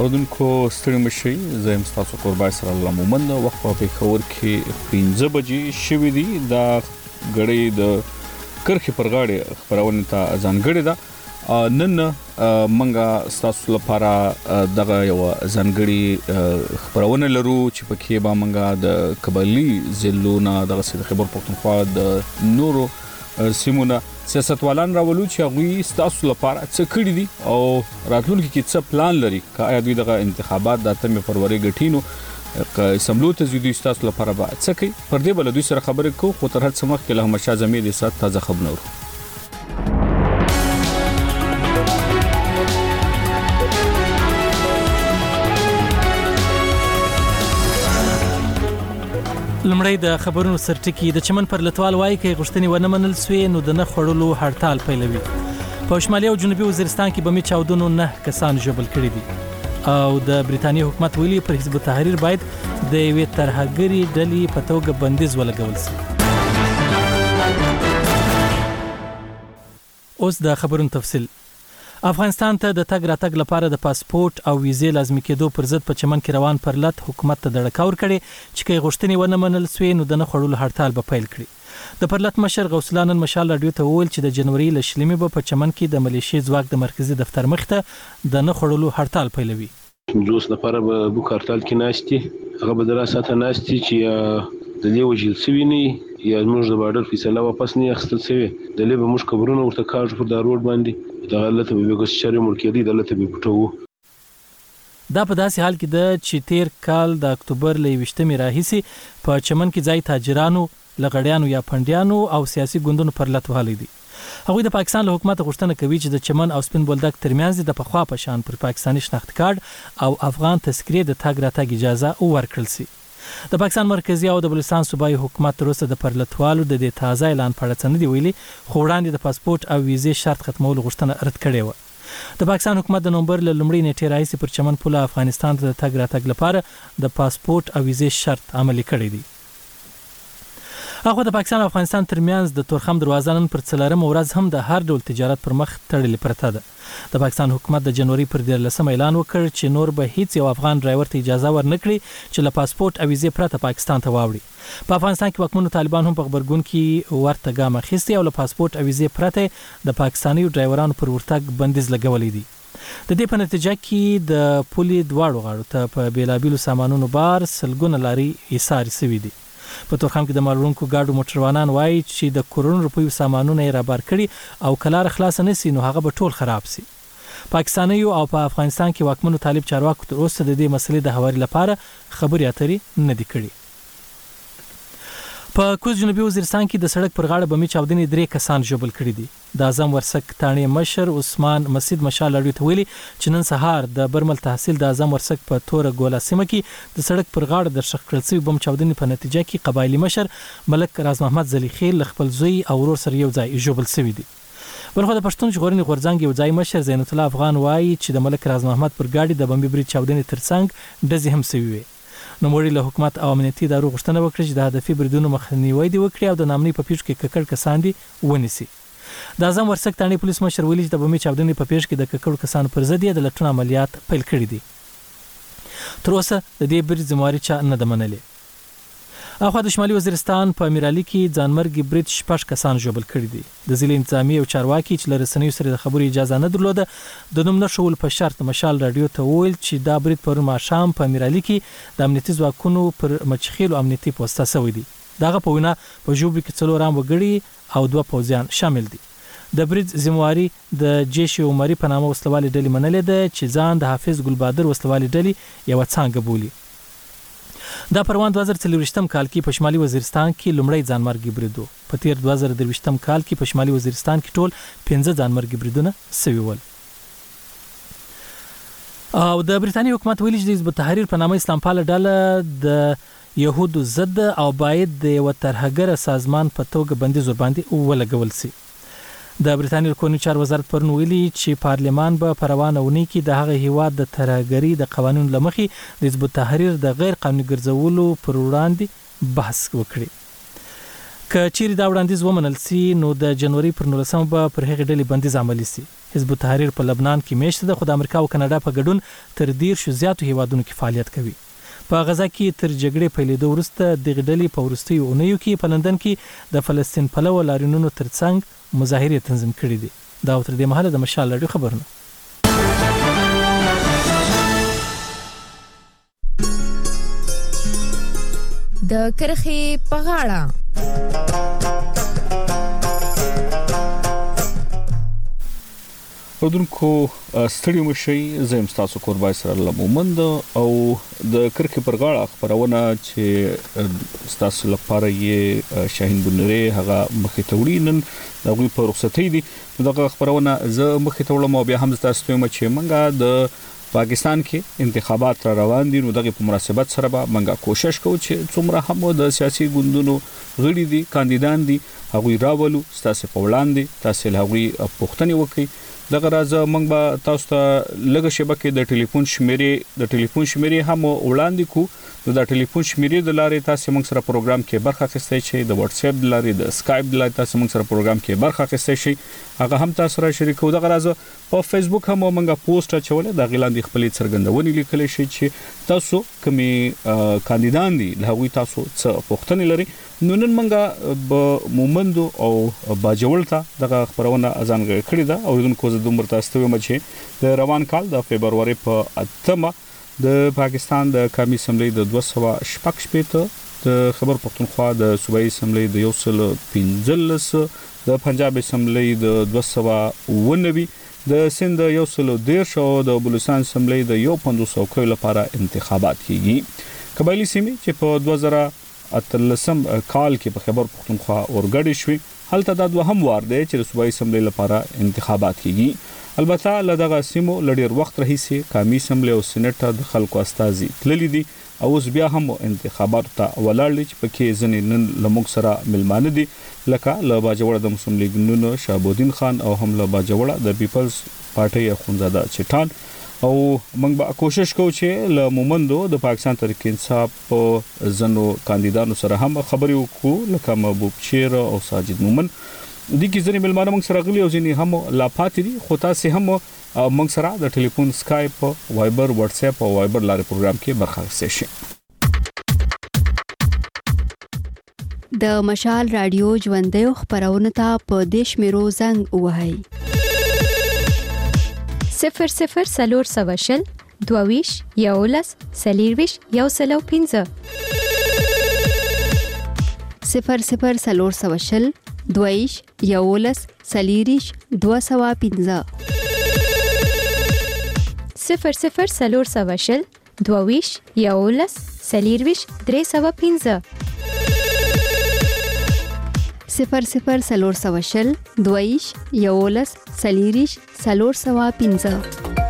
اوردونکو ستړي مشي زم تاسو قربای سره الله مومن وخت په پیښور کې 15 بجې شوې دي دا غړې د کرخي پر غاړه خبرونه ته ځانګړې ده نن منګه تاسو لپاره دغه یو ځانګړي خبرونه لرو چې پکې به منګه د قبلي زلونه دغه خبر پښتونخوا د نورو سیمونه سیاستوالان راولو چې هغه تاسو لپاره څه کړی دي او راتلونکي کې څه پلان لري که آیا دوی دغه انتخابات د 8 فروری غټینو سملو ته زیدي تاسو لپاره به څه کوي پر دې بل دوی سره خبرې کو خو تر هڅه مخ کې له همشا زمید سات تازه خبرونه لمړی د خبرونو سرټکی د چمن پر لټوال وایي کې غشتنی ونه منل سوې نو د نه خړلو هړتال پیلوي په شمالي او جنوبي وزیرستان کې بمي چاودنو 9 کسان ژوبل کړي دي او د بریتانیا حکومت ویلي پر حزب التحریر باید د یوې ترهګری ډلې په توګه بندیز ولګول شي. اوس د خبرونو تفصیل. افغانستان ته د تګ راتګ لپاره د پاسپورت او ویزې لازمي کېدو پر ضد په چمن کې روان پر لټ حکومت ته دړکاور کړي چې کې غوښتنې ونه منل سوې نو د نه خړلو هړتال به پیل کړي. د پر لټ مشر غوث الله نن مشال رادیو ته وویل چې د جنوري ل شلمې به په چمن کې د ملیشي ځواک د مرکزی دفتر مخ ته د نه خړلو هړتال پیلوي. جوس لپاره به بو هړتال کې ناشتي هغه به دراسته ناشتي چې د دې وجل سویني یا موږ د بارډر فیصله واپس نه اخستل سوي د لې به موږ خبرونه ورته کاږو پر دا روډ باندې دا غلطه به وګس شری ملکیدي د لته به پټو. دا په داسې حال کې د چې تیر کال د اکتوبر ل 28 راهیسي په چمن کې ځای تاجرانو لغړیانو یا پندیانو او سیاسي ګوندونو پر لټوالي دي. هغوی د پاکستان له حکومت غوښتنه کوي چې د چمن او سپین بولدک ترمنځ د پخوا په شان پر پاکستاني شناخت کارت او افغان تذکرې د تګ راتګ اجازه ورکړل شي. د پاکستان مرکزی او د بلوچستان صوبایي حکومت تر اوسه د پرلطوالو د دې تازه اعلان په اړه څه نه دی ویلي خو وړاندې د پاسپورت او ویزې شرط ختمولو غوښتنه رد کړې و. د پاکستان حکومت د نومبر له لومړۍ نیټې راهیسې پر چمن پوله افغانستان ته د تګ راتګ لپاره د پاسپورت او ویزې شرط عملي کړی دی. هغه د پاکستان او افغانستان ترمنځ د تورخم دروازه نن پر څلورم ورځ هم د هر ډول تجارت پر مخ تړلې پرته ده. د پاکستان حکومت د جنوري پر 13 اعلان وکړ چې نور به هیڅ یو افغان ډرایور ته اجازه ورنکړي چې له پاسپورت او ویزې پرته پاکستان ته واوړي. په افغانستان کې واکمنو طالبان هم په خبرګون کې ورته ګام اخیستی او له پاسپورت او ویزې پرته د پاکستاني ډرایورانو پر ورتګ بندیز لګولې دي. د دې په نتیجه کې د پولي دواړو غاړو ته په بیلابیلو سامانونو بار سلګونه لاري ایثار شوي دي. په تورخم کې د مالونکو گاډو موټروانان وایي چې د کورونو روپیو سامانونه یې رابار کړي او کلار خلاص نه سي نو هغه به ټول خراب سي. پاکستانیو او په افغانستان کې واکمنو طالب چارواکو تر اوسه د دې مسلې د هواري لپاره خبرې اترې نه دي کړي. په کوز جنوبي وزیرستان کې د سړک پر غاړه بمي چاودنې 3 کسان ژوبل کړي دي. د اعظم ورسک تانې مشر عثمان مسجد مشال لړۍ ته ویلي چې نن سهار د برمل تحصیل د اعظم ورسک په توره ګولا سیمه کې د سړک پر غاړه د شخ کړل شوی بم چاودنې په نتیجه کې قبایلی مشر ملک راز محمد زلیخیل خپل زوی او ورور سره یو ځای ژوبل شوی دي. بلخو د پښتون ژغورنې غورځنګ یو ځای مشر زینت الله افغان وایي چې د ملک راز محمد پر گاډي د بمبي برید چاودنې ترڅنګ ډزې هم شوی وي. نو موږ له حکومت او امنیتي ادارو غوښتنه وکړه چې د هدفي بریدونو مخنیوي دی وکړي او د نامنۍ په پیښ کې ککړ کسان دي ونیسي. د اعظم ورسک تانې پولیس مشر ویلي چې د بمي چاودنې په پیښ کې د ککړو کسانو پر ضد د لټون عملیات پیل کړي دي. تر اوسه د دې برید ذمہواري چا نه ده منلې. اخوا د شمالي وزیرستان په امیرعلي کې ځانمرګي برید 6 کسان ژوبل کړي دي. د ضلع انتظامی او چارواکي چې له رسنیو سره د خبرو اجازه نه درلوده د نوم نشول په شرط مشال رادیو ته وویل چې دا برید پر ماښام په امیرعلي کې د امنیتي ځواکونو پر مچخیلو امنیتي پوسټه شوی دی. دغه په وینا په جوبي کې 4 عام وګړي او 2 پوځیان شامل دي. د برید ذمہواري د جیش عمري په نامه وسلوالي ډلې منلې ده چې ځان د حافظ ګلبادر وسلوالي ډلې یو څنګه بولي. دا پروان 2023 کال کې په شمالي وزیرستان کې لومړی ځانمرګي بریدو. په تیر 2023 کال کې په شمالي وزیرستان کې ټول 15 ځانمرګي بریدونه شوي ول. او د بریتانیا حکومت ویلي چې د حزب التحریر په نامه اسلام پاله ډله د يهودو ضد او باید د یو ترهګر سازمان په توګه بندیز ور باندې ولګول شي. د بریتانیا کورنی چارو وزارت پرون ویلي چې پارلمان به په روانه ونی کې د هغه هیواد د ترهګری د قوانینو لمخې د حزب التحریر د غیر قانوني ګرځولو پر وړاندې بحث وکړي. که چیرې دا وړاندیز ومنل سي نو د جنوري پر 19 به پر هغې ډلې بندیز عملي سي. حزب التحریر په لبنان کې میشته ده، خو د امریکا او کاناډا په ګډون تر 10 زیاتو هیوادونو کې فعالیت کوي. په غزا کې تر جګړې پیلېدو وروسته د غډلې په وروستیو اونیو کې په لندن کې د فلسطین پلوه لاریونونو ترڅنګ مظاهرې تنظیم کړې دي. دا تر دې مهاله د مشال راډیو خبرونه. د کرخې په غاړه. اردوونکو ستړي مشي زم تاسو قربای سره الله مومند او د کرخې پر غاړه خبرونه چې تاسو لپاره یې شاهین بنری هغه مخې توړینن دغه په رخصتۍ دي. دغه خبرونه زه مخې توړم او بیا هم تاسو ته چې منګه د پاکستان کې انتخابات را روان دي، نو دغه په مناسبت سره به منګه کوشش کوو چې څومره هم د سیاسي ګوندونو غړي دي کاندیدان دي هغه راولو تاسو په وړاندې تاسو له هغه پوښتنه وکړئ. دغه راز موږ به تاسو ته لږه شبکې د ټلیفون شمیرې هم وړاندې کو. نو د ټلیفون شمیرې د لارې تاسو موږ سره پروګرام کې برخه اخیستئ شئ، د واتس اپ د لارې د اسکایپ د لارې تاسو موږ سره پروګرام کې برخه اخیستئ شئ، هغه هم تاسو سره شریکو. دغه راز په فیسبوک هم موږ پوسټ اچولې د غلاندې خپل څرګندونې لیکلې شي چې تاسو کومي کاندیدان دي له هغه تاسو څه پوښتنې لري. نو نن منګه به مومند او باجوړ ته دغه خبرونه اذان کړی دا اوریدونکو زه دومره تاسو ته چې د روان کال د فبرवरी په 8 د پاکستان د قومي اسمبلی د 216 د خبر پښتونخوا د صوبایي اسمبلی د 115 د پنجاب اسمبلی د 219 د سند 110 او د بلوچستان اسمبلی د 1500 کول لپاره انتخابات کیږي. قبایلی سیمې چې په 2013 کال کې په خبر پښتونخوا اورګډ شوي هلته د دوهم وار دی چې د صوبایي اسمبلی لپاره انتخابات کیږي. البته لدغه سیمو لډیر وخت رهیسي قومي اسمبلی او سېنات د خلکو استازي تللی دي او اوس بیا هم انتخابات ته ولاړ دي چې پکې ځنې نن لموږ سره ملمانه دي لکه له باجوړه د مسلم لیگ نون شهابالدین خان او هم له باجوړه د پیپلز پارټي اخوندزاده چټان. او موږ به کوشش کوو چې له مومندو د پاکستان تحریک انصاف په زنو کاندیدانو سره هم خبرې وکړو لکه محبوب شیر او ساجد مومن. د کی ځنې ملمانه موږ سره غلي او ځنې هم لا پاتې دي، خو تاسو هم موږ سره د ټلیفون اسکایپ وایبر واتس اپ او وایبر لارې پروګرام کې برخه اخیستئ شئ. د مشال رادیو ژوندۍ خبرونه ته په دیش میرو زنګ وهاي 00 سلور سواشل دوویش یولس سلیرویش یوسلو 5 00 سلور سواشل دویش یولس سلیریش 215 00 سلور سواشل دوویش یولس سلیرویش 315 00 سلور سواشل دویش یولس سلیریش 315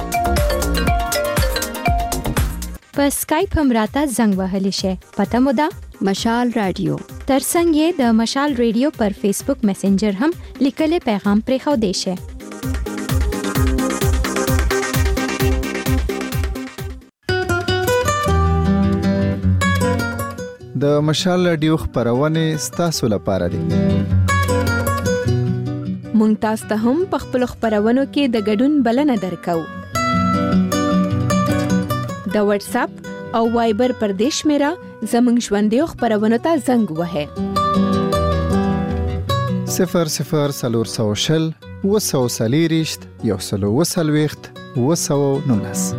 په اسکایپ هم راته زنګ وهلی شي. پته مو ده مشال رادیو. ترڅنګ یې د مشال ریډیو پر فیسبوک میسنجر هم لیکلي پیغام پرې خو دی شي. د مشال رادیو خبرونه ستاسو لپاره دي. مونږ تاسو ته هم په خپل خبرونو کې د ګډون بلنه درکو. د واتس اپ او وایبر پر دیش میرا زمنګ ژوندۍ خبرونه ته زنګ وهه 00 سلور سواشل وسو سلیریشت یوسلو وسلويخت وسو نونس.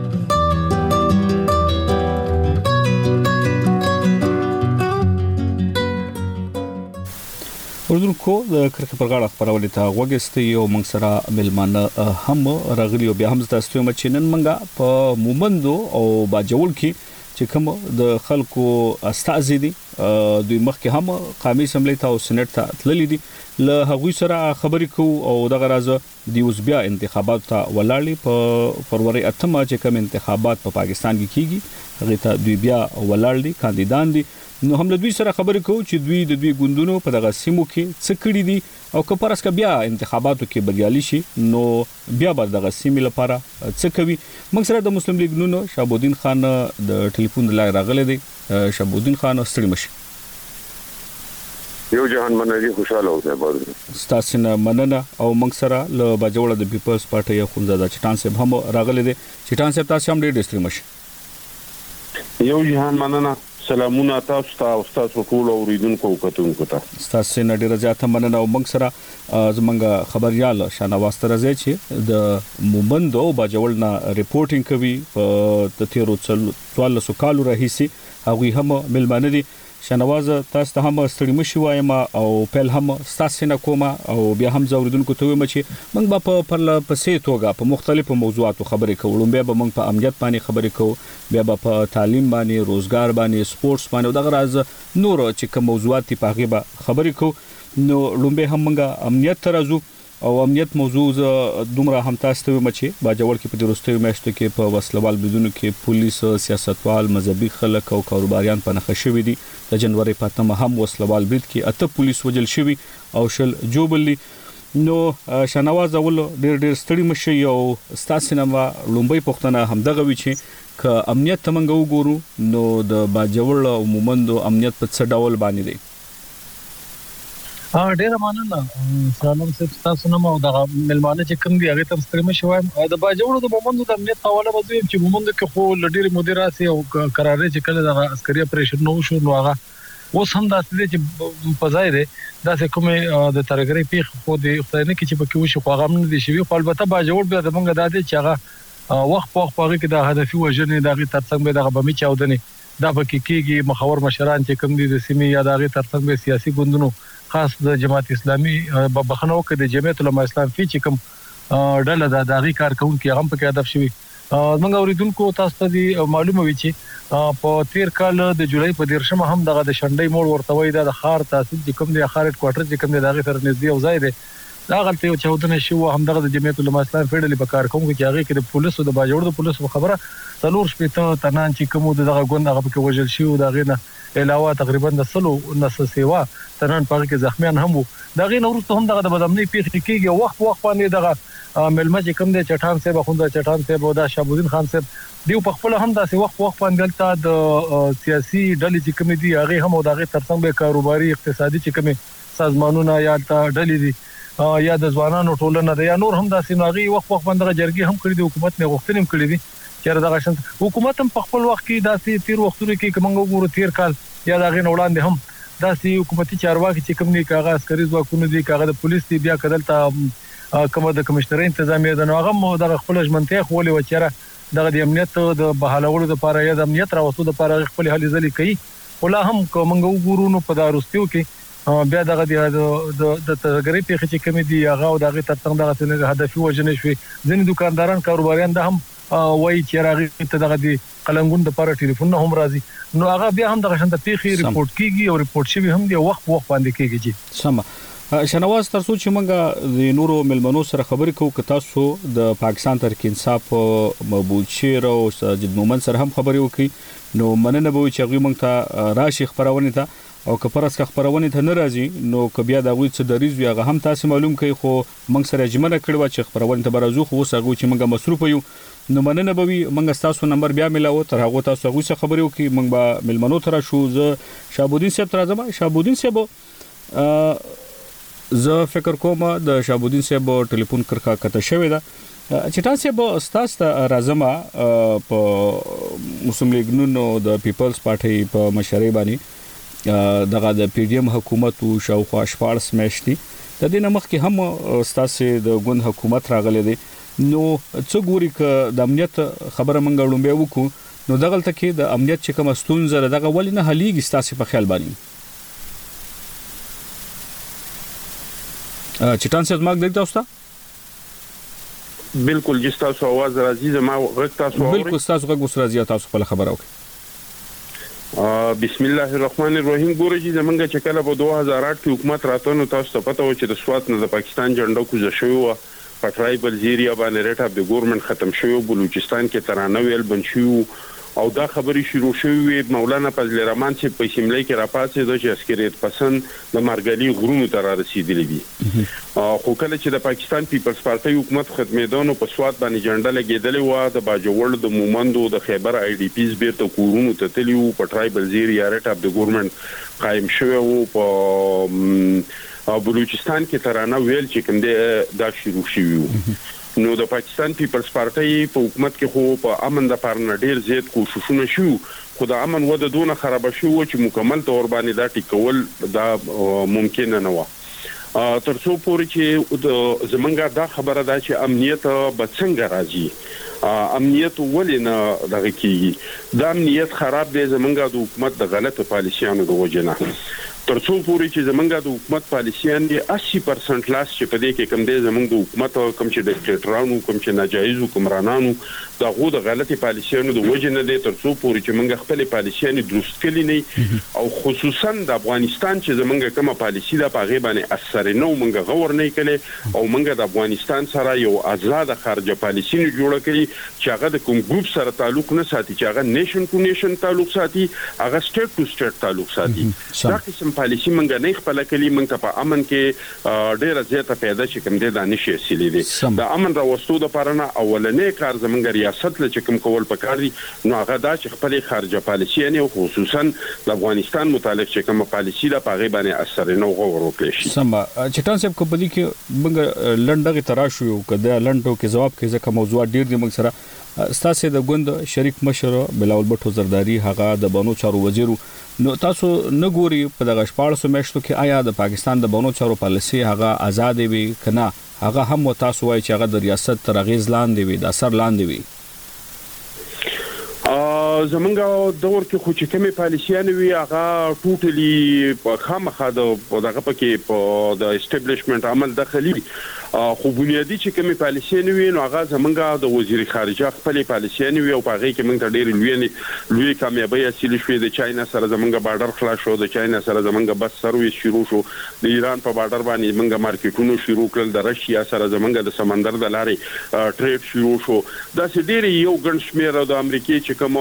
اردوونکو د کرکه پر غاړه خبرولې ته غوږستي او موږ سره ملمانه هم راغلي او بیا هم تاسو ته مچینن منګه په مومندو او باجوړ کې چې کوم د خلکو استازي دي دوی مخکې هم قومي اسمبلی ته او سېنات ته تللي دي له هغوی سره خبرې کوو او دغه راز د اوس بیا انتخابات ته ولاړې په فبرवरी 8 چې کوم انتخابات په پاکستان کې کیږي هغه ته دوی بیا ولاړ دي کاندیدان دي. نو هم له دوی سره خبرې کوو چې دوی د دوی ګوندونو په دغه سیمو کې څه کړی دي او که پرس کا بیا انتخاباتو کې بریالي شي نو بیا به دغه سیمې لپاره څه کوي. موږ سره د مسلم لیگ نون شهابالدین خان د ټلیفون لای راغلی دی. شهابالدین خان ستړي مشي. یو جهان منلي خوشاله اوسه بازو ستاسو نه مننه او موږ سره له باجوړه د پیپلز پارټي خونزاده چټان صاحب هم راغلي دي. چټان صاحب تاسو هم ډېر ستړي مشه. یو جهان مننه سلامونه تاسو ته او تاسو ټول اوریدونکو کتونکو ته. تاسو نه ډېر زیاته مننه او موږ سره زمونږ خبريال شانواز ترځي چې د مومند او باجوړ نه ریپورټینګ کوي په د تیرو 14 کالو راهیسي هغه هم ملمانه دي. شانواز تاسو ته هم ستړي مشي وایم او پیل هم تاسو نه کومه او بیا هم زوریدونکو ته وایم چې موږ به په پسې توګه په مختلفو موضوعاتو خبرې کوو. بیا به موږ په امنیت باندې خبرې کوو، بیا به په تعلیم باندې، روزګار باندې، سپورتس باندې او دغه راز نور چې کوم موضوعات په هغه به خبرې کوو. نو لومبه هم موږ امنیت ته راځو او امنیت موضوع دومره هم تاسو ته وایم چې باجوړ کې په دروستیو میاشتو کې په وسلوال بدونو کې پولیس، سیاستوال، مذهبي خلک او کاروباریان په نخښه شوي دي. د جنوري په 8 هم وسلوال برید کې 8 پولیس وجل شوي او شل جوبلی. نو شانواز اول ډېر ستړي مشي او ستاسو نه لومبي پښتنه هم دغه وی چې ک امنیت تمنګ وګورو نو د باجوړ او مومندو امنیت په څه ډول باندې دی. ډیره مننه سلام صاحب تاسو نه مو د ملمانه چې کوم دی هغه تم ستړي مشي وایم د باجوړ د مومندو د امنیت حواله وځي چې مومند کې خو لډیر مدیراسي او قرارې چې کله د عسکري اپریشن نو شو نو هغه اوس هم داسې چې په ځای دی داسې کومه د ترګری پیخ خو د خدای نه کې چې پکې وشي خو هغه نه دي شوی. خو البته باجوړ بیا د موږ د دې چې هغه وخت په وخت کې د هدفي وژنې دغه ترڅنګ به دغه بمی چاودنه دا پکې کېږي. مخاور مشران چې کوم دي د سیمې یا دغه ترڅنګ به سیاسي ګوندونو خاص د جماعت اسلامي بخنو کې د جمعیت العلماء اسلام فی چې کوم ډله د داغي کارکونکو هغه په کې هدف شوی. موږ اوریدونکو تاسو ته معلومه وي چې په تیر کال د جولای په 13 هم دغه د شنډۍ موړ ورته وای د خار تاسیس چې کوم د خار هډ کوارټر چې کوم د داغي تر نږدې او ځای دی دا غلطي او چودنه شو هم دغه د جمعیت العلماء اسلام فی ډله په کارکونکو کې هغه کې د پولیسو د باجوړ د پولیسو خبره څلور شپته تنان چې کوم دغه ګوند هغه په کې وژل شي او دغه نه علاوه تقریبا د سلو نس سیوا تنان په کې زخمیان هم وو. دغه نورسته هم دغه د بدامنۍ پیښ کېږي وخت باندې دغه ملما چې کوم د چټان صاحب خوند چټان صاحب او د شابودین خان صاحب دیو په خپل هم داسې وخت باندې دلته د سیاسي ډلې چې کوم دي هغه هم او دغه ترڅنګ به کاروباري اقتصادي چې کوم سازمانونه یا ډلې دي یا د ځوانانو ټولنه ده یا نور هم داسې ناغي وخت باندې جرګي هم کړی د حکومت نه غوښتنې کړې دي چې دغه شان حکومت هم په خپل وخت کې داسې تیر وختونو کې کومه وګورو تیر کال یا دغه وړاندې هم داسې حکومتي چارواکي چې کوم نه کاغذ عسکري ځواکونه دي کاغذ د پولیس دی بیا کدلته کومه د کمشنري انتظامیه د نوغه د خپل ژمنته خولي وچره دغه د امنیت د بحالولو لپاره یا د امنیت راوستو لپاره خپل هلي ځلې کوي. ولا هم کومه وګورو نو په داروستیو کې بیا دغه د تګری پیخ چې کوم دي هغه او دغه ترڅنګ دغه څنګه هدفي وجنې شوي. ځینې دکانداران کاروباریان ده هم وای چې راغی ته دغه دی قلنګون د لپاره ټلیفون هم راځي نو هغه بیا هم دغه شنت پیخي ریپورت کیږي او ریپورت شوی هم دی وخت باندې کیږي. سم شنواز تر څو چې موږ د نورو ملمنو سره خبرې کوو که تاسو د پاکستان تحریک انصاف مبعوث شیر او ساجد مومن سره هم خبرې وکړي نو مننه به چې هغه موږ ته راشي خبرونه ته او که پرسکه خبرونه ته نه راځي نو که بیا دا وی څه دریز وي هغه هم تاسو معلوم کوي خو موږ سره جمله کړو چې خبرونه ته برازو خو وسغو چې موږ مصروف یو نو مننه به وي موږ تاسو نمبر بیا ملاو تر هغه تاسو هغه څه خبرې وکړي موږ به ملمنو تر شو ز شابودین صاحب تر ازما شابودین صاحب زه فکر کوم د شابودین صاحب ټلیفون کرخه کته شوې ده چې تاسو به ستاسو راځما په مسلم لیگ نو د پیپلز پارټي په مشرۍ باندې دغه د پی ډی ایم حکومت او شاوخوا شپارس میاشتې د دې نمخ کې هم ستاسو د ګوند حکومت راغلی دی نو څو ګوري ک د امنیت خبره منګ لومبه وکړو نو دغه تل کې د امنیت چې کوم ستونزه دغه ولې نه حلیږي ستاسو په خیال باندې چټان صاحب ماګ دګ تاسو بالکل جس تاسو आवाज راځي زما غږ تاسو اورئ بالکل تاسو غږ وسره راځي تاسو په خبره وکړئ بسم الله الرحمن الرحیم ګورئ چې زمونږ چې کله په 2008 کې حکومت راته نو تاسو ته پته و چې د سوات نه د پاکستان جنډو کوزه شوی و په ټرایبل ایریا باندې ریټ اف د ګورنمنت ختم شوی بلوچستان کې ترانه ویل بن شو او دا خبرې شروع شوې مولانا فضل الرحمن چې په شملې کې راپاتې د عسکریت پسند د مارګالي غرونو ته رسیدلی دي خو کله چې د پاکستان پیپلز پارټي حکومت خدمتونو په سواد باندې جنډه لګیدلې و د باجوړ د مومندو د خیبر آی ډی پیز بیرته کورونو ته تلیو په ټرایبل زیریا ریټ اف د ګورنمنت قائم شوی وو په بلوچستان کې ترانه ویل چې کوم دا شروع شوی نو د پاکستان پیپلز پارټي په حکومت کې خو په امن د پاره ډیر زیات کوششونه شو خو د امن وده دونه خراب شو چې مکمل تور باندې دا ټیکول دا ممکن نه و ترڅو پورې چې زمونږه دا خبره ده چې امنیت به څنګه راځي امنیت ولې نه دغه کیږي دا امنیت خراب دی زمونږه د حکومت د غلطه پالیسیانو د وجنه ترڅو پورې چې زمونږه د حکومت پالیسیان دي 80% لاس چې په دې کې کم دي زمونږ د حکومت کوم چې د ډیکټیټرانو کوم چې ناجایز حکمرانانو دا غو د غلطي پالیسیانو د وجنه دي ترڅو پورې چې موږ خپل پالیسیان درست کړي نه او خصوصا د افغانستان چې زمونږه کومه پالیسی ده په غیبه باندې اثر نه موږ غور نه کړي او موږ د افغانستان سره یو آزاد خارجه پالیسی نه جوړ کړي چې هغه د کوم ګروپ سره تعلق نه ساتي چې هغه نیشن ټو نیشن تعلق ساتي هغه سټیټ ټو سټیټ تعلق ساتي دا قسم پالیسی منګه نه خپل کلی منګه په امن کې ډیره زیاته پیدا چې کوم دي دانش اصلي دي د امن راوستو د پرانه اولنې کار زمونږ ریاست له کوم کول پکار دي نو هغه دا چې خپل خارجه پالیسی نه خصوصا د افغانستان متعلق چې کوم پالیسی د پاغي باندې اثر نه غوړ وکړي شي سم چې تاسو په بدی کې منګه لنډغه تراشو یو کده لنډو کې جواب کې ځکه موضوع ډیر دی موږ سره ستاسو د ګوند شریک مشر بلاول بټو زرداری هغه د بانو چارو وزیرو نو تاسو نه ګوري په دغه شپږ میاشتو کې آیا د پاکستان د بانو چارو پالیسي هغه آزاد وي کنه هغه هم تاسو وایي چې هغه د ریاست تر غیز لاندې وي د اثر لاندې وي زمونږ دور کې خو چې کومه پالیسیان وی هغه ټوټلی خامخا دغه پکې په د اسټابلیشمنت عمل داخلي خو بنیادی چې کومه پالیسیان وی نو هغه زمونږ د وزیر خارجه خپل پالیسیان وی او هغه کې موږ ډېر لوی کامیابی حاصل شوې د چاینا سره زمونږ بارډر خلاص شو د چاینا سره زمونږ بس سرویس شروع شو د ایران په بارډر باندې موږ مارکیټونو شروع کړل د رشیا سره زمونږ د سمندر د لارې ټریډ شروع شو دا ډېر یو ګڼ شمېر د امریکای چې کوم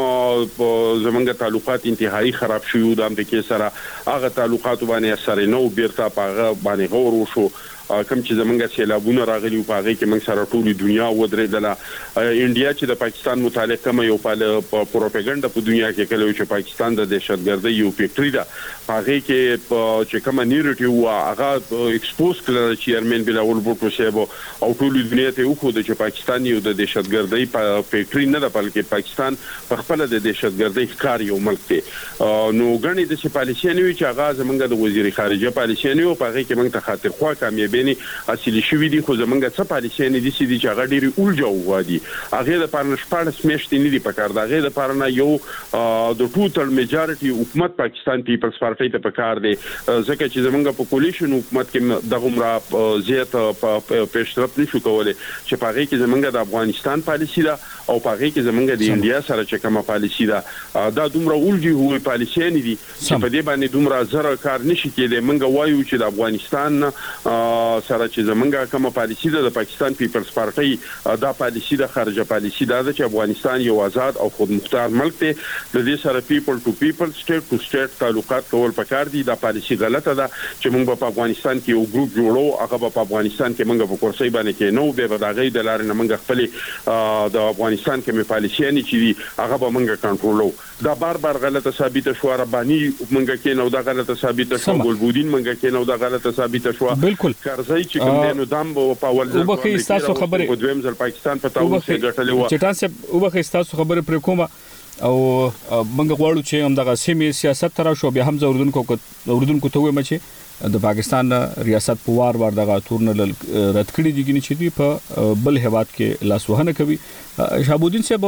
زمونږ تعلقات انتهایی خراب شوه د امریکای سره هغه تعلقات باندې اثر نه او بیرته پاغه باندې غور وشو کوم چې زمونږ سیلابونه راغلي په هغه کې موږ سره ټولي دنیا ودرېدله انډیا چې د پاکستان متعلق کوم یو پروپاګاندا په دنیا کې کله چې پاکستان د دهشتګردۍ یو فیکټری ده هغه کې چې کوم نیریټیو هغه ایکسپوز کړل چیرمن بلاول بوټو صاحب او ټولي دنیا ته وخت چې پاکستان یو د دهشتګردۍ فیکټری نه ده بلکې پاکستان په خپل د دهشتګردۍ ښکار یو ملک دی نو غني د پالیسیانو چې هغه زمونږ د وزیر خارجه پالیسیانو په هغه کې موږ ته خاطر خوا کامیابی اصلي شوې دي خو زمونږ څه پالیسي نه دي چې هغه ډېری اولجو وادي هغه د پارن شپارس میاشتې نه دي پکار دا هغه د پارن یو د ټوټل میجارټي حکومت پاکستان پیپلز پارټي ته پکار دي ځکه چې زمونږ په کولیشن حکومت کې د عمره زیات پیشرفت نشو کولای چې په هغه کې زمونږ د افغانستان پالیسي ده او په هغه کې زمونږ د انډیا سره چې کومه پالیسي ده دا دومره اولجی هوې پالیسي نه دي چې په دې باندې دومره زره کار نشي کېدای موږ وایو چې د افغانستان سره چې زمونږه کومه پالیسی ده د پاکستان پیپلز پارټي دا پالیسی د خارجه پالیسی ده چې افغانستان یو آزاد او خودمختار ملک دی د دې سره پیپل ټو پیپل سټیټ ټو سټیټ تعلقات کول پکار دي دا پالیسی غلطه ده چې موږ په افغانستان کې یو ګروپ جوړو هغه په افغانستان کې موږ په کورسۍ باندې کې نو به دغه د لارې نه موږ خپل د افغانستان کې مې پالیسی نه چې هغه به موږ کنټرولو دا بار غلطه ثابت شو ربانی موږ کې نو دا غلطه ثابت شو ګلبودین موږ کې نو دا غلطه ثابت شو بالکل ځای چې کوم نو دام په اول ځل وبخې تاسو خبره په دویم ځل پاکستان په تاسو کې ګټلې و چې تاسو وبخې تاسو خبره پر کومه او موږ غواړو چې هم دغه سیمه سیاست تر شو بیا هم اوردونکو ته ومه چې د پاکستان ریاست په وار دغه تورن رد کړی دي چې په بل هواد کې لاسوهنه کوي شهابالدین صاحب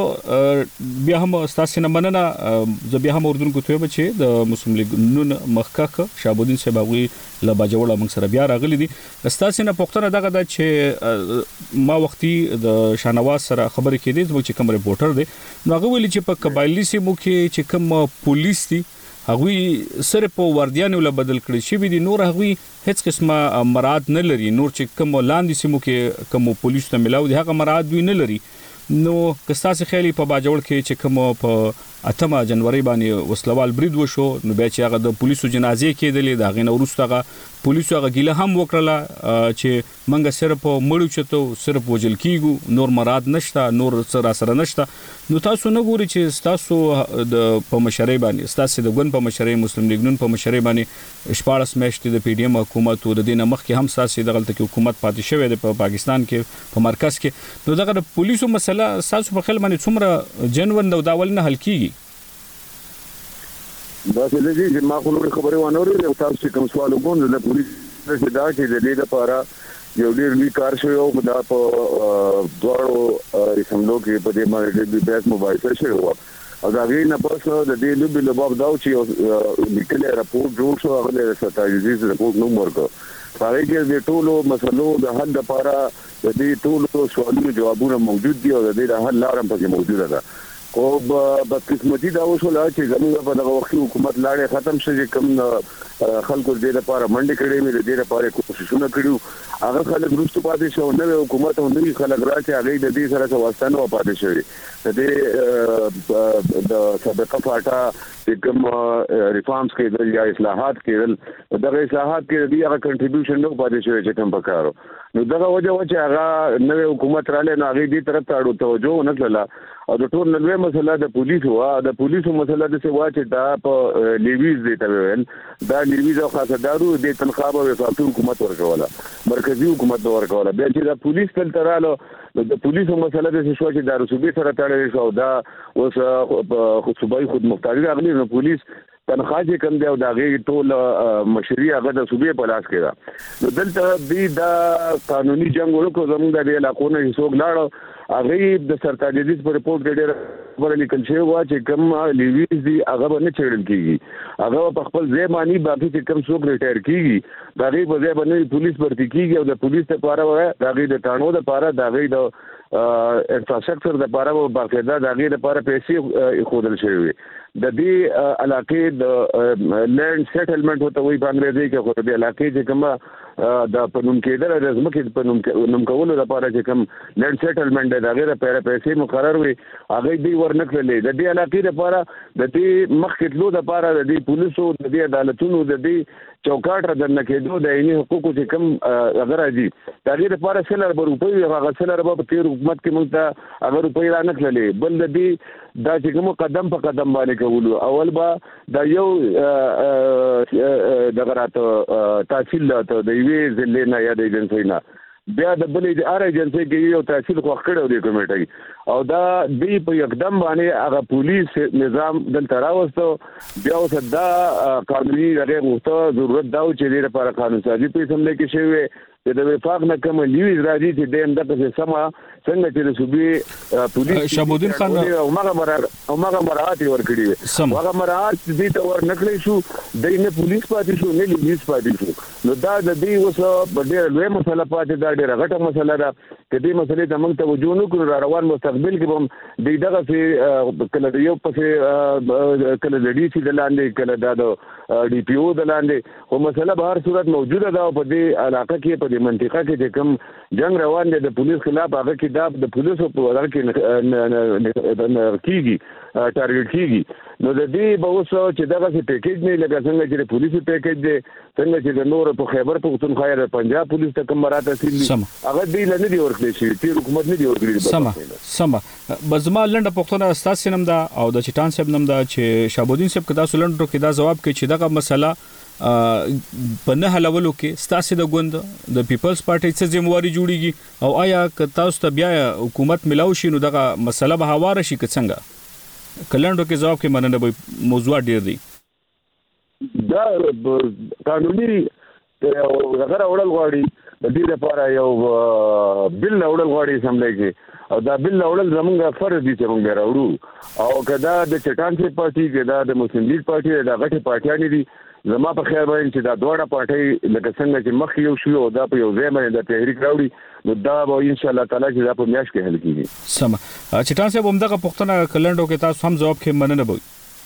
بیا هم تاسو نه مننه زه بیا هم اوردونکو ته ومه چې د مسلم لیگ نون مخکخ شهابالدین صاحب غوي له باجوړه موږ سره بیا راغلي دي تاسو نه پوښتنه دغه د چې ما وختي د شانواز سره خبرې کېدې چې کوم ریپورټر دی نو هغه ویلي چې په قبایلی سیمو کې چې کوم پولیس دي هغه سره په وردیانو له بدل کړی شي دي نور هغه هیڅ قسمه مراد نه لري نور چې کوم لاندې سیمو کې کوم پولیس ته ملاو دي هغه مراد دوی نه لري نو کستاسې خیالي په باجوړ کې چې کوم په 8 جنوري باندې وسلوال برید وشو نو بیا چې هغه د پولیسو جنازې کېدلې دا غینه ورستغه پولیسو هغه ګیله هم وکړه چې منګه صرف مړو چتو صرف وجل کیګو نور مراد نشته نور سره نشته نو تاسو نه ګوري چې تاسو د په مشرۍ باندې تاسو د ګوند په مشرۍ مسلم لیگ نون په مشرۍ باندې 14 میاشتې د پی ډی ایم حکومت او د دینه مخ کې هم تاسو د غلطه کې حکومت پاتې شوی د پاکستان کې په مرکز کې نو دغه پولیسو مسله تاسو په خپل باندې څومره جنون د داول نه حل کیږي دا چې دې ما خو نور خبره ونه اوري او تاسو کوم سوال وګورئ د پولیس چې دا چې د دې لپاره یو ډیر لوی کار شوی او دا په دوړو ریسملو کې په دې باندې د بیس موبایل شوی و او دا غي نه پس د دې لوبي لباب دا چې لیکل راپور جوړ شو هغه د ستایزیز راپور نو ورکو هغه کې د ټولو مسلو د حل لپاره د دې ټولو سوالونو جوابونه موجود دي او د دې حل لار هم پکې موجوده ده او بدقسمتي دا وشول چې زموږ په دغه وخت حکومت لاړې ختم شي کوم خلکو دې لپاره منډه کړې مې دې لپاره کوششونه کړو هغه خلک روستو پاتې شو نو حکومت او نوې خلک راځي هغه د دې سره واسطه پاتې شوی د دې د سابقه فاټا کوم ریفارمز کې یا اصلاحات کې دغه اصلاحات کې دې هغه کنټریبیوشن نو پاتې شوی چې کوم پکارو نو دغه وجه چې هغه نوې حکومت رااله نو هغه دې طرف ته اړو توجه نه کړله او د ټول نوې مسله د پولیسو مسله د څه واچ دا په لیویز دی ته ویل دا لیویز او خاصدارو د تنخواه او وفاقي حکومت ورکوله مرکزی حکومت ورکوله بیا چې د پولیس تل تراله د پولیسو مسله د څه شو چې د رسوبي سره تړلې شو دا اوس صوبایي خود مختاري راغلي نو پولیس تنخواه چې کم دی او دا غي ټول مشري هغه د صوبې په لاس کې ده نو دلته د قانوني جنگ ورکو زموږ د علاقو نه هیڅوک لاړ هغه د سرتاجدیز په رپورت کې ډېر ور لیکل شوی و چې کوم لیویز دی هغه باندې چړل کیږي هغه په خپل ځای باندې باقي چې کوم څوک ریټایر کیږي دا غي په ځای باندې پولیس ورته کیږي او د پولیس لپاره دا غي د ټانو لپاره دا غي د انفراستراکچر لپاره باقاعده دا غي لپاره پیسې خودل شوی د دې علاقې د لینډ سیټلمنٹ هوته وي په انګریزي کې خو د علاقې چې کومه د پنوم کېدل د ځمکې په نوم کولو لپاره چې کوم لینډ سیټلمنٹ د هغه لپاره پیسې مقرر وي هغه دی ورنکړلې د دې علاقې لپاره د دې مخکې تلو لپاره د دې پولیسو د دې عدالتونو د دې چوکاټ را درنه کېدو د عیني حقوقو چې کوم اگر راځي د دې لپاره سلر روپۍ هغه سلر په تیر حکومت کې موږ ته اگر روپۍ را نکړلې بل د دې دا چې کوم قدم په قدم باندې کولو اول با دا یو دغه راته تحصیل ته د یوې ځلې نه یا د ایجنسی نه بیا د بلې د ار ایجنسی کې یو تحصیل خو کړو د کمیټي او دا دی په یکدم باندې هغه پولیس نظام دلته راوستو بیا اوس دا قانوني هغه غوښته ضرورت دا چې د لپاره قانون سازي په سم کې شوی د وفاق نه کوم لیوز راځي چې د اندازه سما څنګه چې د صوبې پولیس شمودین خان او ماغه مراد ورکړي هغه مراد دې ته ور نکړې شو د نه پولیس پاتې شو نه لیوز پاتې شو نو دا د دې اوس په ډېر لوی مسله پاتې دا ډېر غټه مسله ده کدي مسلې ته موږ توجه نه کړو روان مستقبل کې هم دغه څه کله یو پسې کله د ډي سي دلاندې کله د ډي پی او دلاندې خو مسله به هر صورت موجوده ده په دې علاقه کې په دې منطقه کې چې کوم جنگ روان دی د پولیس خلاف هغه کې د پولیسو په هغه کې کیږي ټارګټ کیږي نو د دې به اوس چې دغه څه پیکیج نه لګا څنګه چې د پولیسو پیکیج دی څنګه چې د نور په خیبر پختونخوا د پنجاب پولیس ته کوم راته سیل هغه دی نه دی ورکړي شي تیر حکومت نه دی ورکړي سم بزما لنډه پختونه استاد سینم دا او د چټان صاحب نم دا چې شابودین صاحب کدا سولندرو کې دا جواب کوي چې دغه مسله په نه حلولو کې ستاسو د ګوند د پیپلز پارټي څخه ځمواري جوړیږي او آیا که تاسو ته بیا حکومت ملاو شي نو دغه مسله به هواره شي که څنګه کلندو کې جواب کې مننه به موضوع ډیر دی دا قانوني هغه اورل غواړي د دې لپاره یو بل اورل غواړي سملای کې او دا بل اورل زمونږ فرض دي چې موږ راوړو او کدا د چټان سي پارټي کدا د مسلم لیگ پارټي دا غټي پارټیان دي زما په خیال باندې چې دا دوړه پارټي لکه څنګه چې مخ یو شو او دا په یو ځای باندې د تحریک راوړي نو دا به ان شاء الله تعالی چې دا په میاش کې حل کیږي سم چټان صاحب همدغه پښتنه کلندو کې تاسو هم جواب کې مننه وي